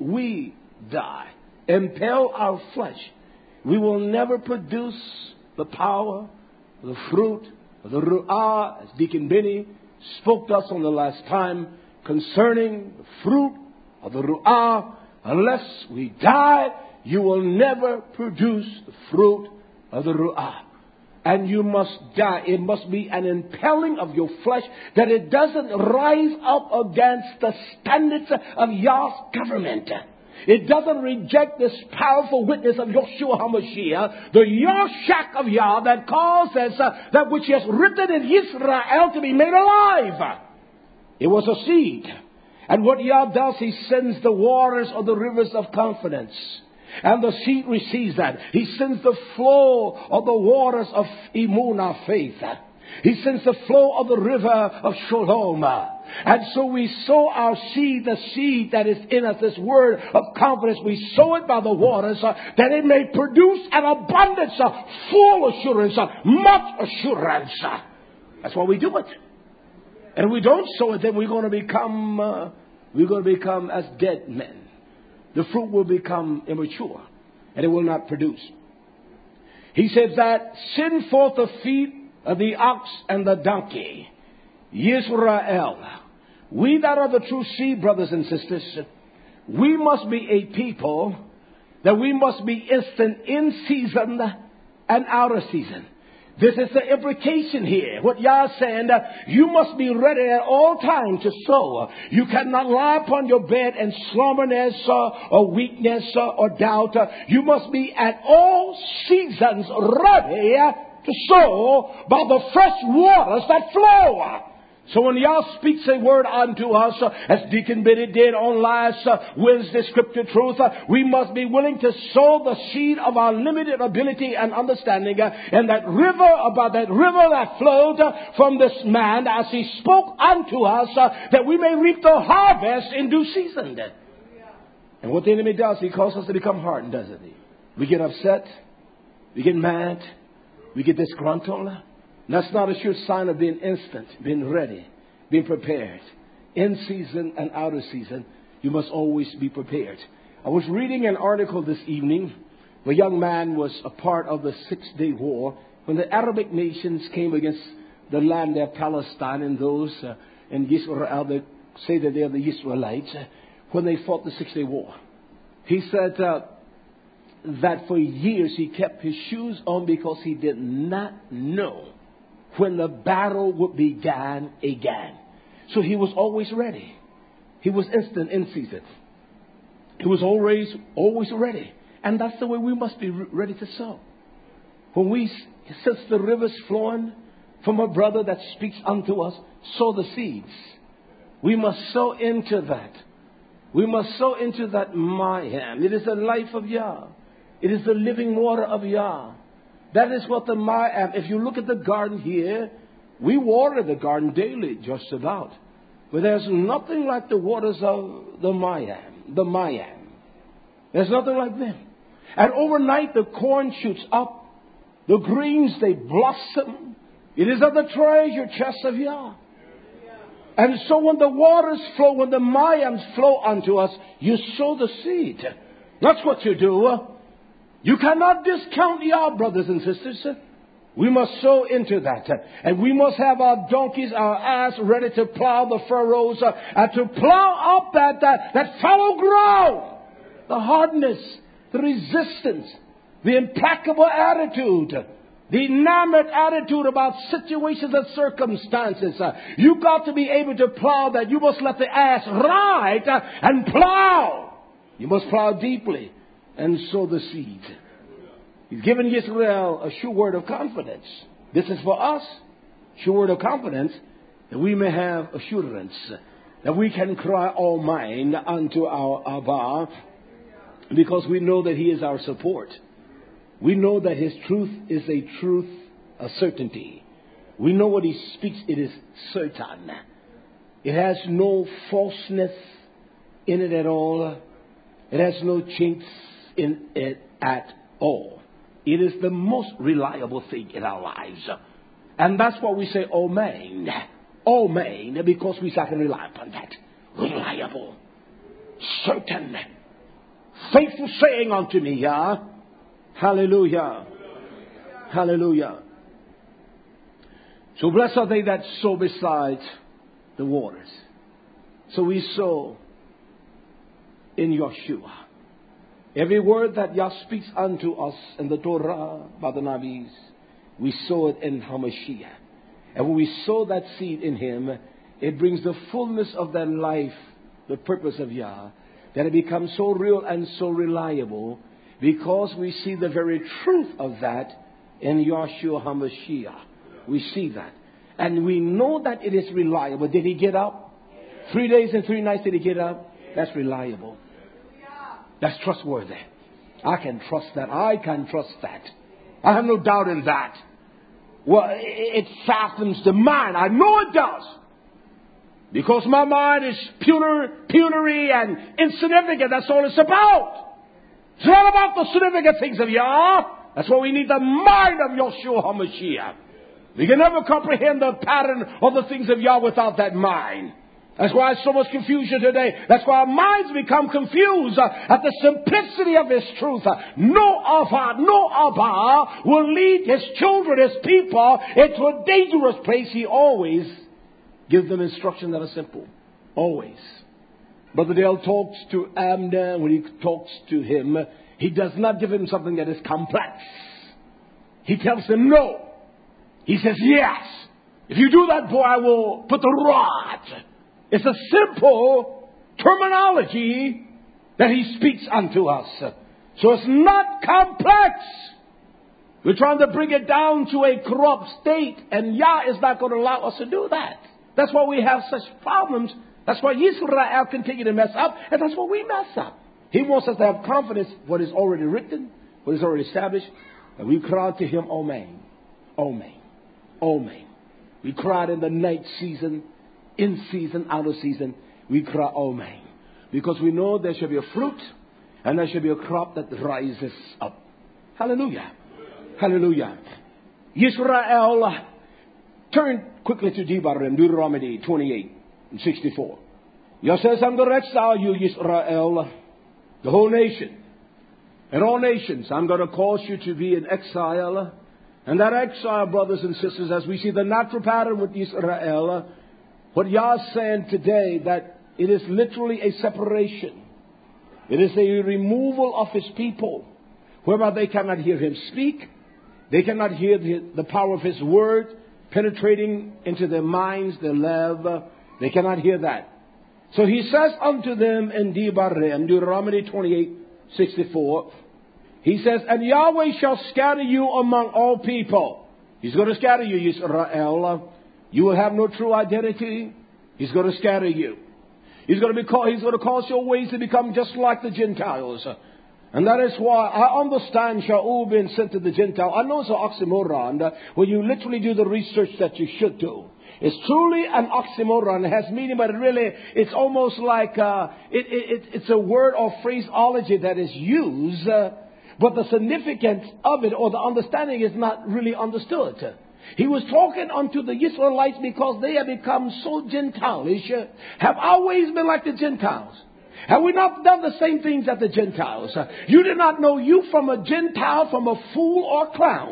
we die, impel our flesh, we will never produce the power, the fruit, the ru'ah, as Deacon Benny spoke to us on the last time concerning the fruit of the ru'ah. Unless we die, you will never produce the fruit of the ru'ah. And you must die. It must be an impelling of your flesh that it doesn't rise up against the standards of Yah's government. It doesn't reject this powerful witness of Yeshua HaMashiach, the Yahshak of Yah that causes uh, that which He has written in Israel to be made alive. It was a seed. And what Yah does, He sends the waters or the rivers of confidence. And the seed receives that. He sends the flow of the waters of Emunah, faith. He sends the flow of the river of Shalom. And so we sow our seed, the seed that is in us, this word of confidence. We sow it by the waters uh, that it may produce an abundance of uh, full assurance, uh, much assurance. Uh. That's why we do it. And if we don't sow it, then we're going to become, uh, we're going to become as dead men. The fruit will become immature and it will not produce. He says that send forth the feet of the ox and the donkey, Yisrael. We that are the true seed, brothers and sisters, we must be a people that we must be instant in season and out of season. This is the implication here. What Yah is saying, uh, you must be ready at all times to sow. You cannot lie upon your bed in slumberness uh, or weakness uh, or doubt. Uh, you must be at all seasons ready uh, to sow by the fresh waters that flow. So when Yah speaks a word unto us, uh, as Deacon Benny did on last uh, Wednesday Scripture Truth, uh, we must be willing to sow the seed of our limited ability and understanding uh, and that river, about that river that flowed uh, from this man as he spoke unto us, uh, that we may reap the harvest in due season. And what the enemy does, he causes us to become hardened, doesn't he? We get upset, we get mad, we get disgruntled. That's not a sure sign of being instant, being ready, being prepared. In season and out of season, you must always be prepared. I was reading an article this evening. A young man was a part of the Six-Day War when the Arabic nations came against the land of Palestine and those uh, in Israel that say that they are the Israelites uh, when they fought the Six-Day War. He said uh, that for years he kept his shoes on because he did not know when the battle would begin again. So he was always ready. He was instant in season. He was always, always ready. And that's the way we must be ready to sow. When we sense the rivers flowing from a brother that speaks unto us, sow the seeds. We must sow into that. We must sow into that Mayam. It is the life of Yah. It is the living water of Yah. That is what the Mayam. If you look at the garden here, we water the garden daily, just about. But there's nothing like the waters of the Mayam. The Mayam. There's nothing like them. And overnight the corn shoots up. The greens, they blossom. It is of the treasure chest of Yah. And so when the waters flow, when the Mayams flow unto us, you sow the seed. That's what you do. You cannot discount Yah, brothers and sisters. We must sow into that. And we must have our donkeys, our ass ready to plow the furrows uh, and to plow up that, that, that fallow ground. The hardness, the resistance, the implacable attitude, the enamored attitude about situations and circumstances. Uh, you got to be able to plow that. You must let the ass ride uh, and plow. You must plow deeply and sow the seed. He's given Israel a sure word of confidence. This is for us, sure word of confidence, that we may have assurance, that we can cry all mine unto our Abba, because we know that He is our support. We know that His truth is a truth, a certainty. We know what He speaks, it is certain. It has no falseness in it at all. It has no chinks in it at all. It is the most reliable thing in our lives. And that's why we say, Amen. Amen, because we can rely upon that. Reliable. Certain. Faithful saying unto me, yeah? Hallelujah. Hallelujah. So blessed are they that sow beside the waters. So we sow in Yeshua. Every word that Yah speaks unto us in the Torah by the Nabis, we sow it in Hamashiach. And when we sow that seed in Him, it brings the fullness of that life, the purpose of Yah, that it becomes so real and so reliable, because we see the very truth of that in Yahshua HaMashiach. We see that. And we know that it is reliable. Did He get up? Three days and three nights did He get up? That's reliable. That's trustworthy. I can trust that. I can trust that. I have no doubt in that. Well, it fathens the mind. I know it does. Because my mind is puny, puny and insignificant. That's all it's about. It's not about the significant things of Yah. That's why we need the mind of Yeshua HaMashiach. We can never comprehend the pattern of the things of Yah without that mind. That's why there's so much confusion today. That's why our minds become confused uh, at the simplicity of His truth. Uh, no Abba, no Abba will lead His children, His people, into a dangerous place. He always gives them instruction that are simple. Always. Brother Dale talks to Abner. When he talks to him, he does not give him something that is complex. He tells him no. He says, yes. If you do that, boy, I will put the rod. It's a simple terminology that He speaks unto us. So it's not complex. We're trying to bring it down to a corrupt state, and Yah is not going to allow us to do that. That's why we have such problems. That's why Israel continue to mess up, and that's why we mess up. He wants us to have confidence in what is already written, what is already established, and we cry to Him, Amen, Amen, Amen. We cried in the night season, in season, out of season, we cry, Amen. Because we know there shall be a fruit, and there shall be a crop that rises up. Hallelujah. Hallelujah. Yisrael, turn quickly to Devarim, Deuteronomy twenty-eight and sixty-four. Yah says, I'm going to exile you, Yisrael, the whole nation. And all nations, I'm going to cause you to be in exile. And that exile, brothers and sisters, as we see the natural pattern with Israel, what Yah is saying today, that it is literally a separation. It is a removal of His people, whereby they cannot hear Him speak. They cannot hear the, the power of His word penetrating into their minds, their love. They cannot hear that. So He says unto them in Devarim, Deuteronomy twenty-eight, sixty-four, He says, and Yahweh shall scatter you among all people. He's going to scatter you, Israel. You will have no true identity. He's going to scatter you. He's going to be call, He's going to cause your ways to become just like the Gentiles. And that is why I understand Shaul being sent to the Gentile. I know it's an oxymoron when you literally do the research that you should do. It's truly an oxymoron. It has meaning, but it really, it's almost like uh, it, it, it's a word or phraseology that is used, uh, but the significance of it or the understanding is not really understood. He was talking unto the Israelites because they have become so Gentilish, have always been like the Gentiles. Have we not done the same things as the Gentiles? You did not know you from a Gentile, from a fool or clown.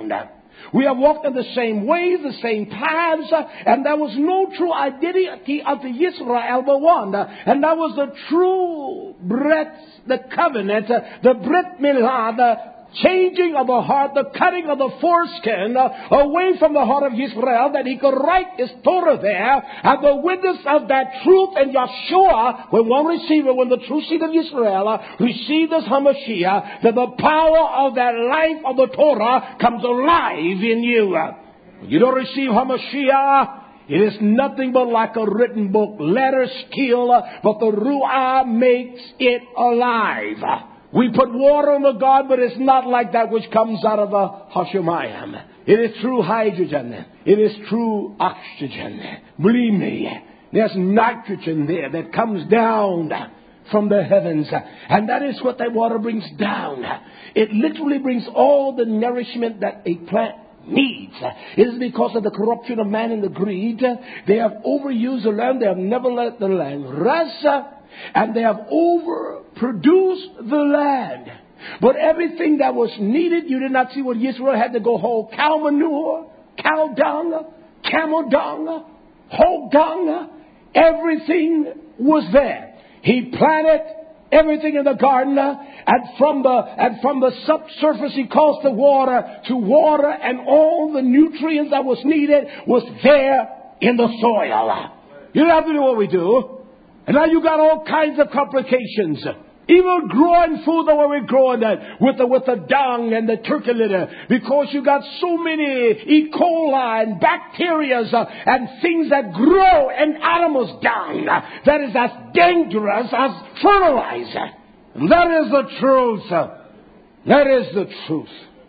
We have walked in the same ways, the same paths, and there was no true identity of the Israel but one. And that was the true Brit, the covenant, the Brit Milah, the changing of the heart, the cutting of the foreskin away from the heart of Israel, that he could write his Torah there, and the witness of that truth in Yeshua, when one receiver, when the true seed of Israel received this Hamashiach, that the power of that life of the Torah comes alive in you. When you don't receive Hamashiach, it is nothing but like a written book. Letters kill, but the Ruah makes it alive. We put water on the God, but it's not like that which comes out of the Hashemayim. It is true hydrogen. It is true oxygen. Believe me, there's nitrogen there that comes down from the heavens. And that is what that water brings down. It literally brings all the nourishment that a plant needs. It is because of the corruption of man and the greed. They have overused the land. They have never let the land rest. And they have overproduced the land. But everything that was needed, you did not see what Israel had to go haul cow manure, cow dung, camel dung, hog dung. Everything was there. He planted everything in the garden, and from the and from the subsurface he caused the water to water, and all the nutrients that was needed was there in the soil. You don't have to do what we do. And now you got all kinds of complications. Even growing food the way we're growing that with the, with the dung and the turkey litter. Because you got so many E. coli and bacteria and things that grow in animals' dung. That is as dangerous as fertilizer. And that is the truth. That is the truth.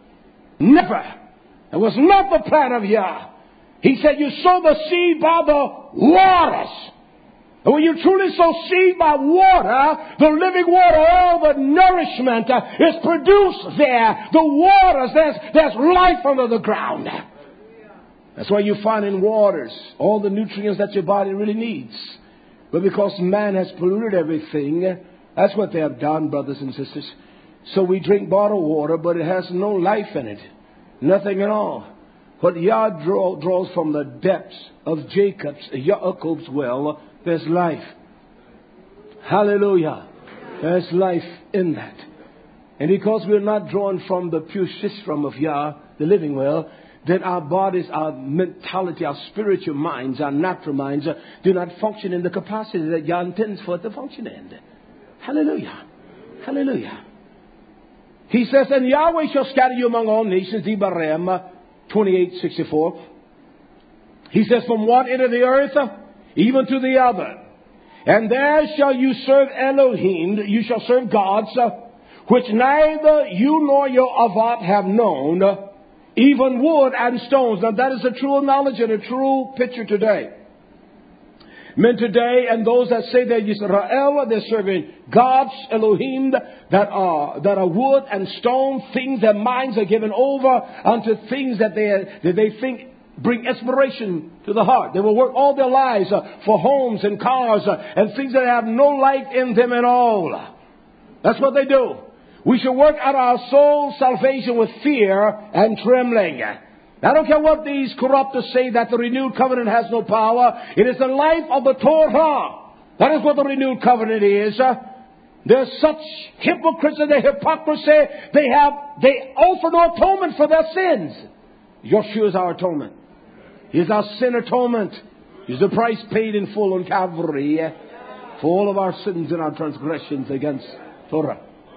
Never. It was not the plan of Yah. He said you sow the seed by the waters. And when you truly sow seed by water, the living water, all the nourishment uh, is produced there. The waters, there's, there's life under the ground. That's why you find in waters all the nutrients that your body really needs. But because man has polluted everything, that's what they have done, brothers and sisters. So we drink bottled water, but it has no life in it. Nothing at all. What Yah draw, draws from the depths of Jacob's, Yaakov's well, there's life. Hallelujah. There's life in that. And because we're not drawn from the pure system of Yah, the living well, then our bodies, our mentality, our spiritual minds, our natural minds uh, do not function in the capacity that Yah intends for it to function in. Hallelujah. Hallelujah. He says, and Yahweh shall scatter you among all nations, Devarim twenty-eight sixty-four. He says, from one end of the earth, even to the other. And there shall you serve Elohim, you shall serve gods, which neither you nor your Avat have known, even wood and stones. Now that is a true knowledge and a true picture today. Men today and those that say they're Israel, they're serving gods, Elohim, that are that are wood and stone, things their minds are given over unto things that they that they think bring inspiration to the heart. They will work all their lives uh, for homes and cars uh, and things that have no life in them at all. That's what they do. We should work out our soul salvation with fear and trembling. I don't care what these corruptors say that the renewed covenant has no power. It is the life of the Torah. That is what the renewed covenant is. Uh, There's such hypocrites in their hypocrisy. They have they offer no atonement for their sins. Yeshua is our atonement. He is our sin atonement. He's the price paid in full on Calvary for all of our sins and our transgressions against Torah.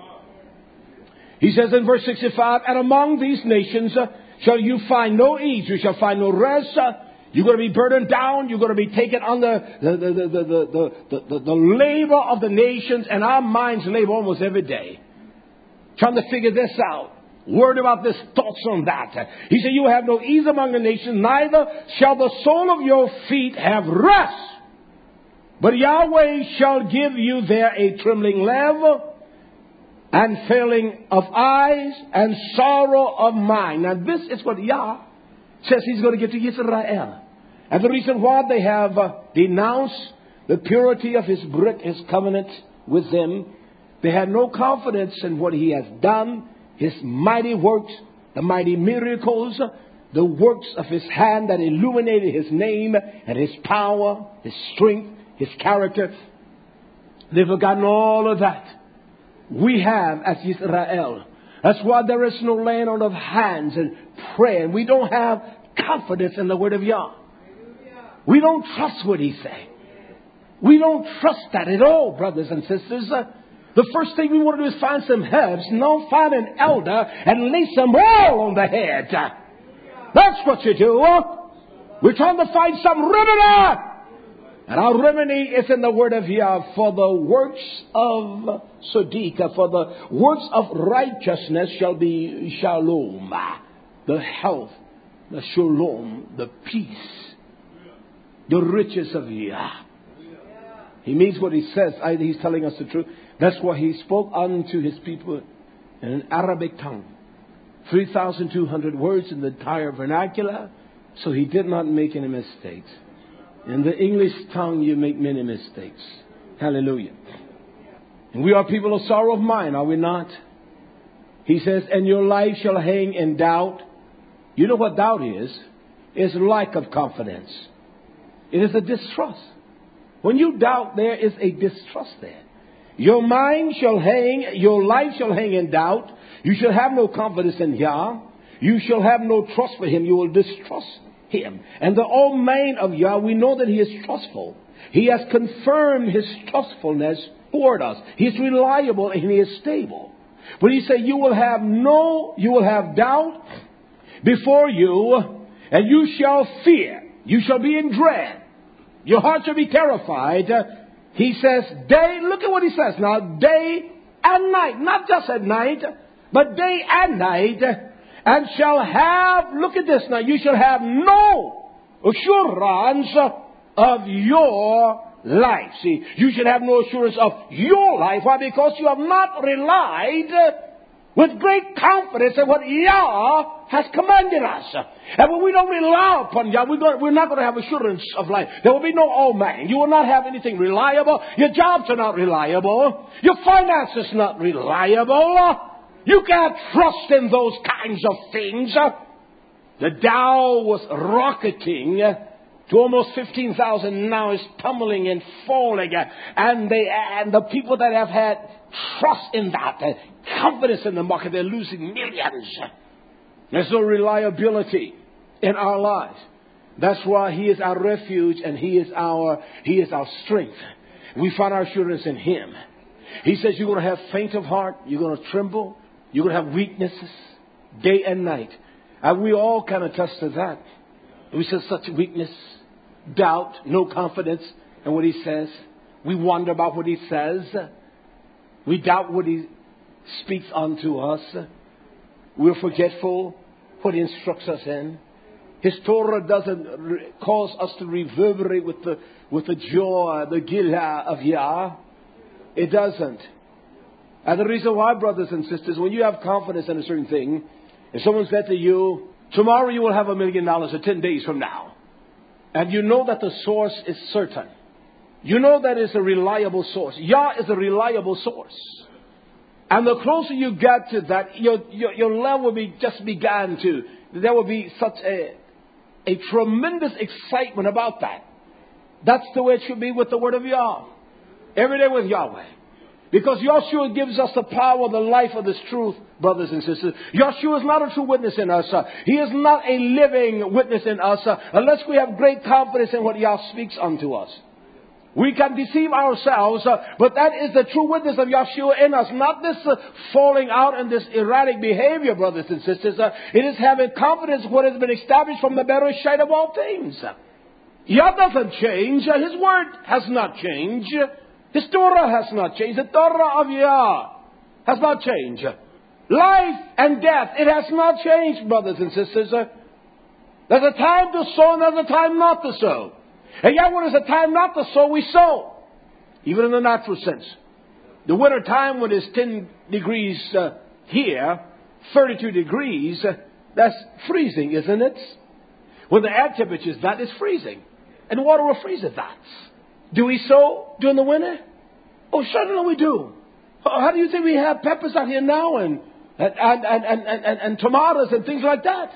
He says in verse sixty-five, and among these nations uh, shall you find no ease, you shall find no rest. Uh, you're going to be burdened down. You're going to be taken under the, the, the, the, the, the, the, the labor of the nations. And our minds labor almost every day, trying to figure this out. Word about this, thoughts on that. He said, you have no ease among the nations, neither shall the sole of your feet have rest. But Yahweh shall give you there a trembling level and failing of eyes and sorrow of mind. Now this is what Yah says He's going to give to Israel. And the reason why they have uh, denounced the purity of His Brit, His covenant with them, they had no confidence in what He has done, His mighty works, the mighty miracles, the works of his hand that illuminated his name and his power, his strength, his character. They've forgotten all of that. We have as Israel. That's why there is no laying on of hands and prayer. And we don't have confidence in the word of Yah. We don't trust what he said. We don't trust that at all, brothers and sisters. Uh, the first thing we want to do is find some herbs. No, find an elder and lay some oil on the head. Uh, that's what you do. Uh, we're trying to find some remedy. And our remedy is in the word of Yah. For the works of Sadiq, for the works of righteousness shall be shalom. The health, the shalom, the peace, the riches of Yah. He means what he says. Either he's telling us the truth. That's why he spoke unto his people in an Arabic tongue. three thousand two hundred words in the entire vernacular. So he did not make any mistakes. In the English tongue, you make many mistakes. Hallelujah. And we are people of sorrow of mind, are we not? He says, and your life shall hang in doubt. You know what doubt is? It's lack of confidence. It is a distrust. When you doubt, there is a distrust there. Your mind shall hang, your life shall hang in doubt. You shall have no confidence in Yah. You shall have no trust for him. You will distrust him. And the all mind of Yah, we know that he is trustful. He has confirmed his trustfulness toward us. He is reliable and he is stable. But he said, you will have no, you will have doubt before you, and you shall fear. You shall be in dread. Your heart shall be terrified. He says, day, look at what he says now, day and night, not just at night, but day and night, and shall have, look at this now, you shall have no assurance of your life. See, you should have no assurance of your life. Why? Because you have not relied with great confidence in what Yah has commanded us. And when we don't rely upon Yah, we're, going, we're not going to have assurance of life. There will be no all man. You will not have anything reliable. Your jobs are not reliable. Your finances are not reliable. You can't trust in those kinds of things. The Dow was rocketing to almost fifteen thousand. Now is tumbling and falling. And they and the people that have had trust in that, confidence in the market, they're losing millions. There's no reliability in our lives. That's why he is our refuge and he is our he is our strength. We find our assurance in him. He says you're going to have faint of heart, you're going to tremble, you're going to have weaknesses day and night. And we all can attest to that. We say such weakness, doubt, no confidence in what he says. We wonder about what he says. We doubt what he speaks unto us. We're forgetful what he instructs us in. His Torah doesn't re- cause us to reverberate with the with the joy, the gilah of Yah. It doesn't. And the reason why, brothers and sisters, when you have confidence in a certain thing, if someone said to you, tomorrow you will have a million dollars or ten days from now, and you know that the source is certain. You know that it's a reliable source. Yah is a reliable source. And the closer you get to that, your, your, your level will be just began to, there will be such a, a tremendous excitement about that. That's the way it should be with the word of Yah. Every day with Yahweh. Because Yahshua gives us the power, the life of this truth, brothers and sisters. Yahshua is not a true witness in us. Uh, he is not a living witness in us uh, unless we have great confidence in what Yah speaks unto us. We can deceive ourselves, uh, but that is the true witness of Yahshua in us. Not this uh, falling out and this erratic behavior, brothers and sisters. Uh, it is having confidence in what has been established from the Bereshit of all things. Yah doesn't change. Uh, His word has not changed. His Torah has not changed. The Torah of Yah has not changed. Life and death, it has not changed, brothers and sisters. Uh, there's a time to sow and there's a time not to sow. And yet when it's a time not to sow, we sow. Even in the natural sense. The winter time when it's ten degrees uh, here, thirty-two degrees, uh, that's freezing, isn't it? When the air temperature is that, it's freezing. And water will freeze at that. Do we sow during the winter? Oh, certainly we do. How do you think we have peppers out here now and, and, and, and, and, and, and tomatoes and things like that?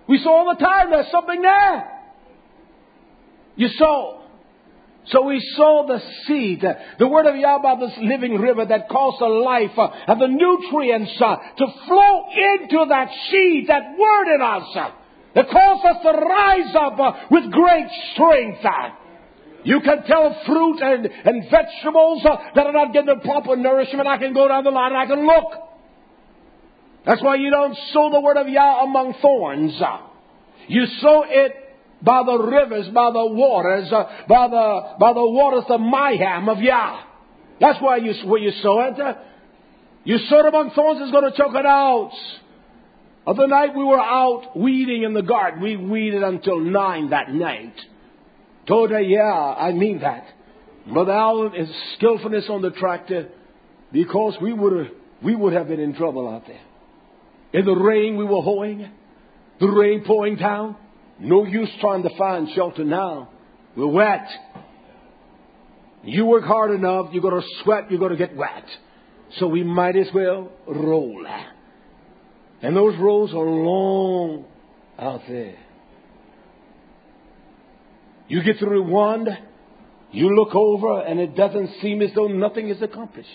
We saw all the time there's something there. You saw. So we sow the seed, the word of Yahweh, about this living river that caused the life uh, and the nutrients uh, to flow into that seed, that word in us, uh, that caused us to rise up uh, with great strength. Uh. You can tell fruit and, and vegetables uh, that are not getting the proper nourishment. I can go down the line and I can look. That's why you don't sow the word of Yah among thorns. Uh. You sow it by the rivers, by the waters, uh, by the by the waters, the mayhem of Yah. That's why you where you sow it. Uh, you sow it among thorns, it's going to choke it out. Other night we were out weeding in the garden. We weeded until nine that night. Told her, yeah, I mean that. Brother Allen is skillfulness on the tractor, because we would we would have been in trouble out there. In the rain we were hoeing, the rain pouring down. No use trying to find shelter now. We're wet. You work hard enough, you're going to sweat, you're going to get wet. So we might as well roll. And those rolls are long out there. You get through one, you look over, and it doesn't seem as though nothing is accomplished.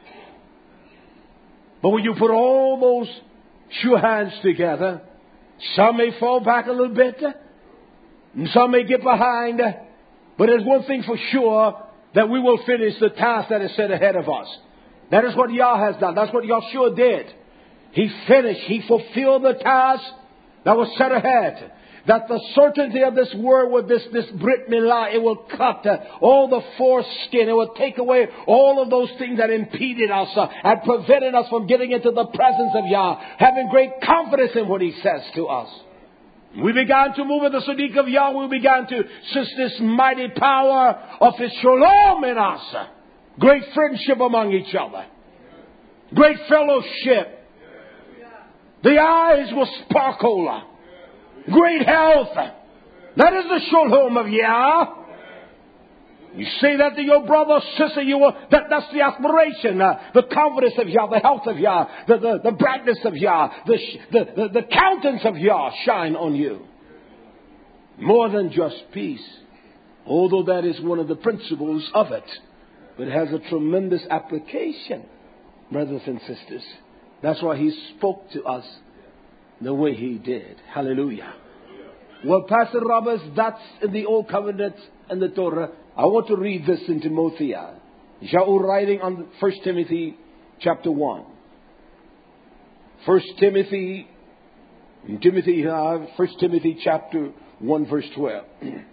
But when you put all those sure hands together, some may fall back a little bit, and some may get behind, but there's one thing for sure, that we will finish the task that is set ahead of us. That is what Yah has done. That's what Yahshua did. He finished. He fulfilled the task that was set ahead. That the certainty of this word with this, this Brit Milah, it will cut uh, all the foreskin. It will take away all of those things that impeded us uh, and prevented us from getting into the presence of Yah, having great confidence in what He says to us. We began to move in the Sadiq of Yah. We began to sense this mighty power of His shalom in us. Great friendship among each other. Great fellowship. The eyes will sparkle. Great health. That is the shalom of Yah. You say that to your brother or sister, you will, that, that's the aspiration, uh, the confidence of Yah, the health of Yah, the, the, the brightness of Yah, the, the, the, the countenance of Yah shine on you. More than just peace. Although that is one of the principles of it. But it has a tremendous application, brothers and sisters. That's why He spoke to us the way He did. Hallelujah. Well, Pastor Roberts, that's in the Old Covenant and the Torah. I want to read this in Timothy. Shaul writing on First Timothy chapter one. First Timothy, Timothy, First Timothy chapter one verse twelve.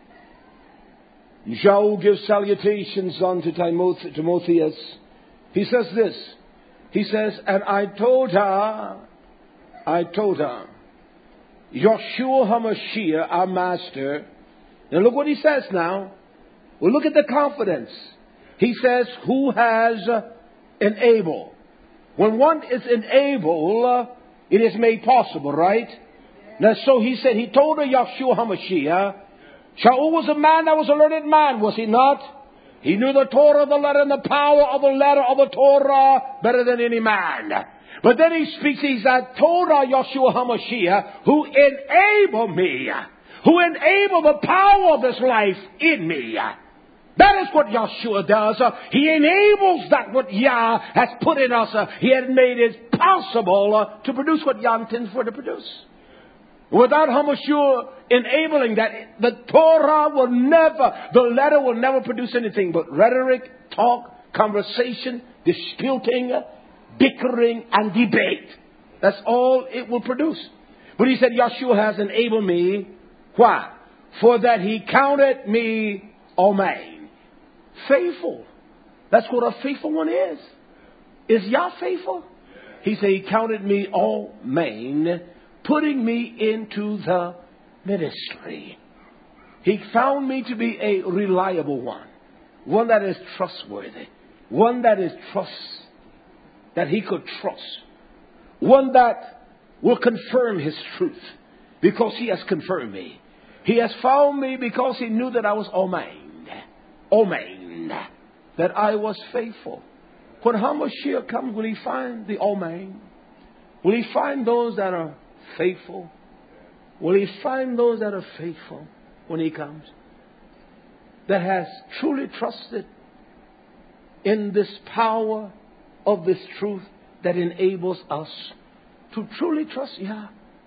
Shaul gives salutations unto Timotheus. He says this. He says, and I told her, I told her, Yahshua HaMashiach, our master. Now look what he says now. Well, look at the confidence. He says, who has enabled. When one is enabled, it is made possible, right? Now, so he said, he told her Yahshua HaMashiach. Shaul was a man that was a learned man, was he not? He knew the Torah, the letter, and the power of the letter of the Torah better than any man. But then he speaks, he said, Torah Yahshua HaMashiach, who enabled me, who enabled the power of this life in me. That is what Yahshua does. Uh, he enables that what Yah has put in us. Uh, he has made it possible uh, to produce what Yah intends for it to produce. Without HaMashiach enabling that, the Torah will never, the letter will never produce anything but rhetoric, talk, conversation, disputing, bickering, and debate. That's all it will produce. But he said, Yahshua has enabled me. Why? For that He counted me Omein. Faithful. That's what a faithful one is. Is Yah faithful? He said He counted me Omein, putting me into the ministry. He found me to be a reliable one. One that is trustworthy. One that is trust, that He could trust. One that will confirm His truth. Because He has confirmed me. He has found me because He knew that I was Omein. Omein. That I was faithful. When HaMashiach comes, will He find the Omein? Will He find those that are faithful? will He find those that are faithful when He comes, that has truly trusted in this power of this truth that enables us to truly trust Yah.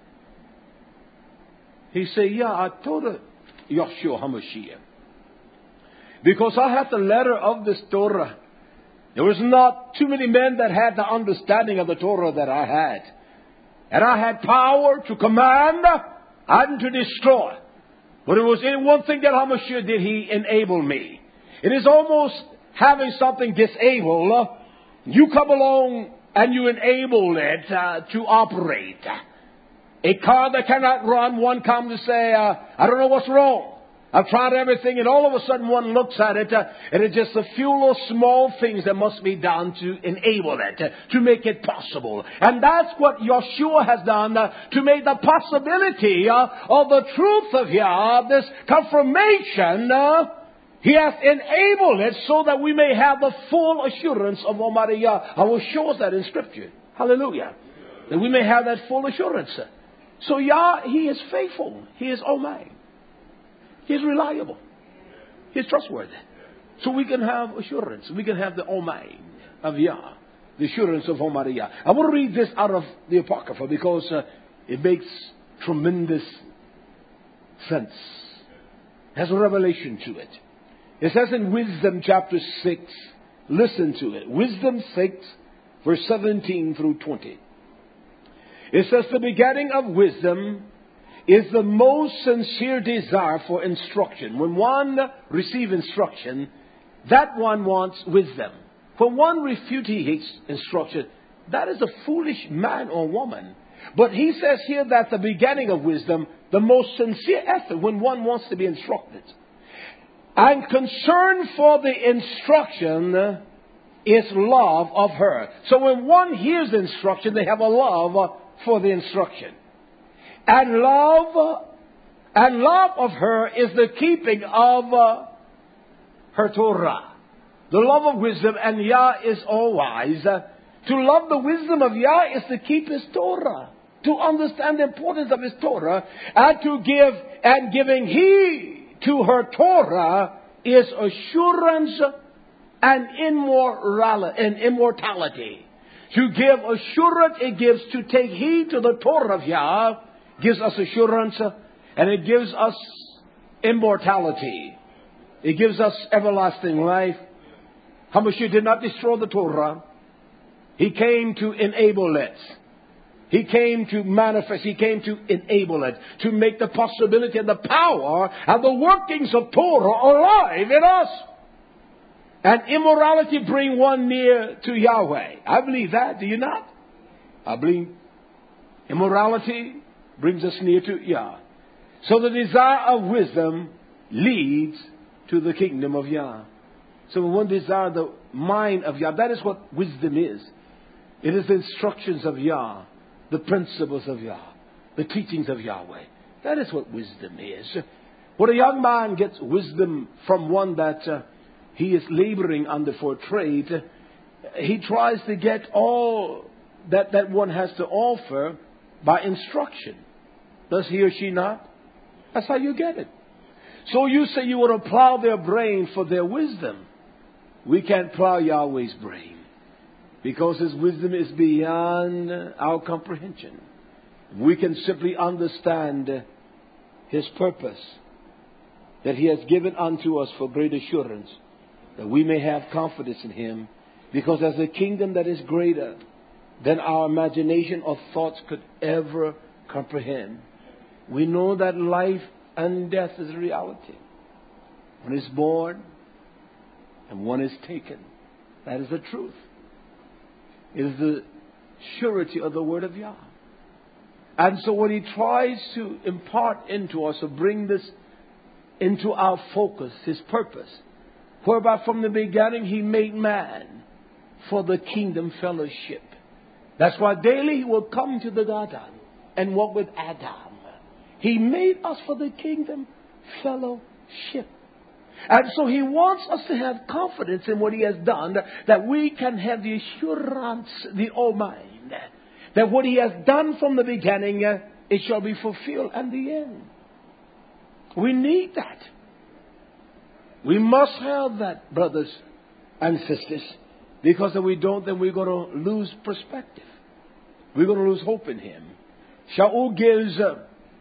He said, yeah, I told her, Yahshua HaMashiach, because I had the letter of this Torah. There was not too many men that had the understanding of the Torah that I had. And I had power to command and to destroy. But it was in one thing that HaMashiach did. He enabled me. It is almost having something disabled. You come along and you enable it uh, to operate. A car that cannot run, one comes to say, uh, I don't know what's wrong. I've tried everything, and all of a sudden one looks at it, uh, and it's just a few little small things that must be done to enable it, uh, to make it possible. And that's what Yeshua has done uh, to make the possibility uh, of the truth of Yah, this confirmation, uh, He has enabled it so that we may have the full assurance of Almighty Yah. I will show us that in Scripture. Hallelujah. That we may have that full assurance. So Yah, He is faithful. He is Almighty. He is reliable. He is trustworthy. So we can have assurance. We can have the Almighty of Yah. The assurance of Almighty Yah. I want to read this out of the Apocrypha because uh, it makes tremendous sense. It has a revelation to it. It says in Wisdom chapter six, listen to it. Wisdom six, verse seventeen through twenty. It says, the beginning of wisdom is the most sincere desire for instruction. When one receives instruction, that one wants wisdom. When one refuses instruction, that is a foolish man or woman. But he says here that the beginning of wisdom, the most sincere effort when one wants to be instructed. And concern for the instruction is love of her. So when one hears the instruction, they have a love for the instruction. And love, and love of her is the keeping of uh, her Torah. The love of wisdom, and Yah is all wise. Uh, to love the wisdom of Yah is to keep His Torah. To understand the importance of His Torah. And to give, and giving heed to her Torah is assurance and immortality. To give assurance, it gives to take heed to the Torah of Yah. Gives us assurance, and it gives us immortality. It gives us everlasting life. HaMashiach did not destroy the Torah. He came to enable it. He came to manifest. He came to enable it. To make the possibility and the power and the workings of Torah alive in us. And immorality bring one near to Yahweh. I believe that. Do you not? I believe immorality brings us near to Yah. So the desire of wisdom leads to the kingdom of Yah. So when one desires the mind of Yah, that is what wisdom is. It is the instructions of Yah, the principles of Yah, the teachings of Yahweh. That is what wisdom is. When a young man gets wisdom from one that uh, he is laboring under for trade, he tries to get all that that one has to offer by instruction. Does he or she not? That's how you get it. So you say you want to plow their brain for their wisdom. We can't plow Yahweh's brain because His wisdom is beyond our comprehension. We can simply understand His purpose that He has given unto us for great assurance, that we may have confidence in Him, because as a kingdom that is greater than our imagination or thoughts could ever comprehend. We know that life and death is a reality. One is born and one is taken. That is the truth. It is the surety of the word of Yah. And so when He tries to impart into us or bring this into our focus, His purpose, whereby from the beginning He made man for the kingdom fellowship. That's why daily He will come to the garden and walk with Adam. He made us for the kingdom fellowship. And so He wants us to have confidence in what He has done, that we can have the assurance, the Almighty, that what He has done from the beginning it shall be fulfilled at the end. We need that. We must have that, brothers and sisters, because if we don't, then we're going to lose perspective. We're going to lose hope in Him. Shaul gives uh,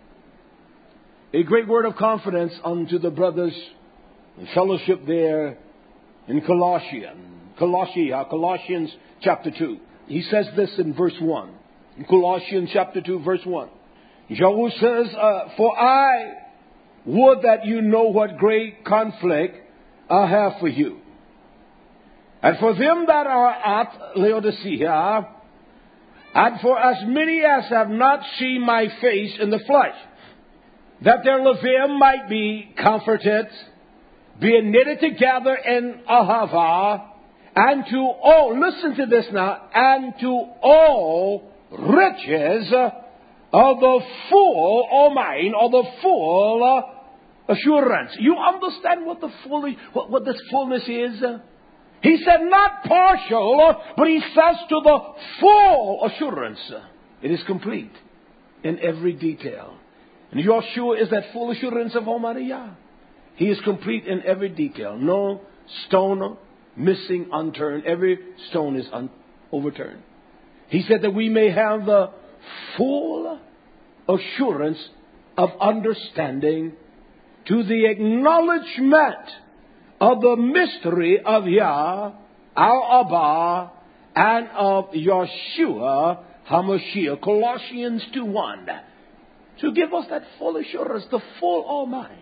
a great word of confidence unto the brothers in fellowship there in Colossians, Colossia, Colossians chapter two. He says this in verse one. In Colossians chapter two, verse one. Shaul says, uh, For I would that you know what great conflict I have for you. And for them that are at Laodicea, and for as many as have not seen my face in the flesh, that their levim might be comforted, being knitted together in ahava, and to all, listen to this now, and to all riches of the full, or mine, or the full assurance. You understand what the full, what, what this fullness is? He said not partial, but he says to the full assurance. It is complete in every detail. And Yeshua is that full assurance of Almighty Yah. He is complete in every detail. No stone missing, unturned. Every stone is un- overturned. He said that we may have the full assurance of understanding to the acknowledgement of the mystery of Yah, our Abba, and of Yeshua HaMashiach. Colossians two one. To give us that full assurance, the full Almighty.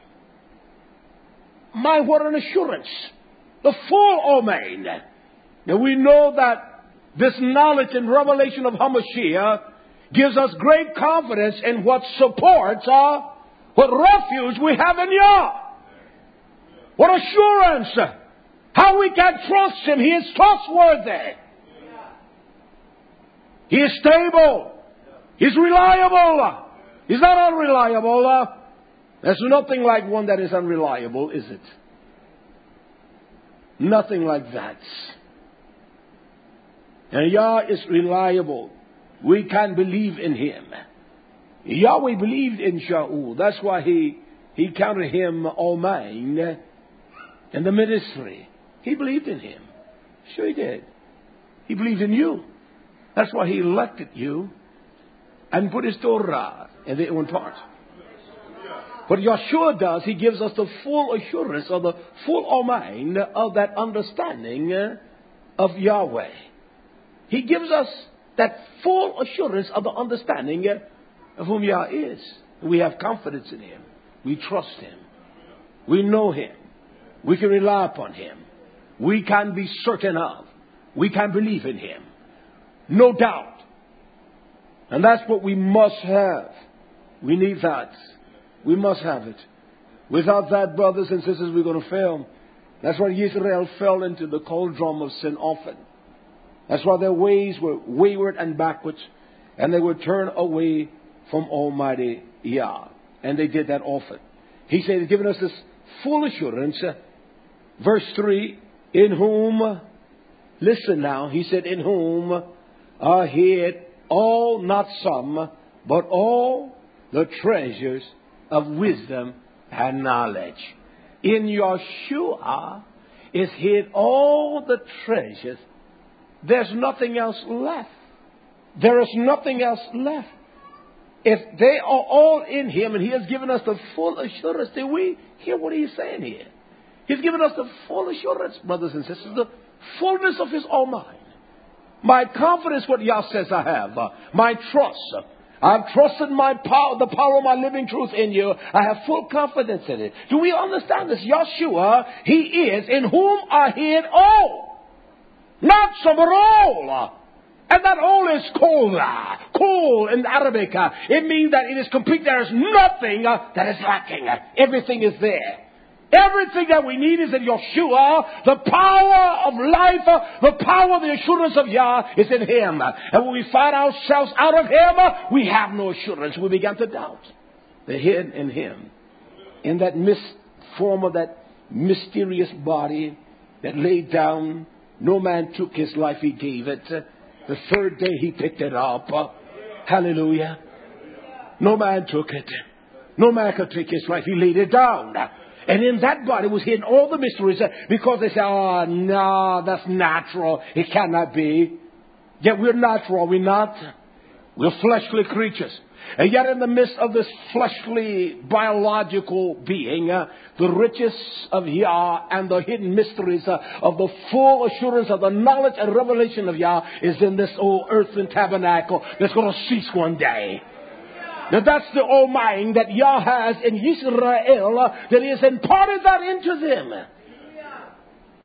My, what an assurance. The full Almighty. Now we know that this knowledge and revelation of HaMashiach gives us great confidence in what supports, uh, what refuge we have in Yah. What assurance! How we can trust Him. He is trustworthy. He is stable. He's reliable. He's not unreliable. There's nothing like one that is unreliable, is it? Nothing like that. And Yah is reliable. We can believe in Him. Yahweh believed in Shaul. That's why He, he counted him Almighty in the ministry. He believed in him. Sure He did. He believed in you. That's why He elected you and put His Torah in their own part. What Yeshua does, He gives us the full assurance of the full Almighty of that understanding of Yahweh. He gives us that full assurance of the understanding of whom Yah is. We have confidence in Him. We trust Him. We know Him. We can rely upon Him. We can be certain of. We can believe in Him. No doubt. And that's what we must have. We need that. We must have it. Without that, brothers and sisters, we're going to fail. That's why Israel fell into the cauldron of sin often. That's why their ways were wayward and backwards. And they would turn away from Almighty Yah. And they did that often. He said, He's given us this full assurance. Verse three, in whom, listen now, He said, in whom are hid all, not some, but all the treasures of wisdom and knowledge. In Yeshua is hid all the treasures. There's nothing else left. There is nothing else left. If they are all in Him and He has given us the full assurance, do we hear what He's saying here? He's given us the full assurance, brothers and sisters, the fullness of His Almighty. My confidence, what Yah says I have. Uh, my trust. Uh, I've trusted my power, the power of my living truth in you. I have full confidence in it. Do we understand this? Yeshua, He is in whom are hid all. Not some, but all. And that all is kola. Kol in Arabic. Uh, it means that it is complete. There is nothing uh, that is lacking. Uh, everything is there. Everything that we need is in Yeshua. The power of life, uh, the power of the assurance of Yah is in Him. And when we find ourselves out of Him, uh, we have no assurance. We begin to doubt. They're hidden in Him. In that mis- form of that mysterious body that laid down. No man took His life, He gave it. The third day He picked it up. Uh, hallelujah. No man took it. No man could take his life. He laid it down. And in that body was hidden all the mysteries, because they say, oh, no, that's natural. It cannot be. Yet we're natural, we're not. We're fleshly creatures. And yet in the midst of this fleshly, biological being, uh, the riches of Yah and the hidden mysteries uh, of the full assurance of the knowledge and revelation of Yah is in this old earthen tabernacle that's going to cease one day. Now that's the old mind that Yah has in Israel, uh, that He has imparted that into them.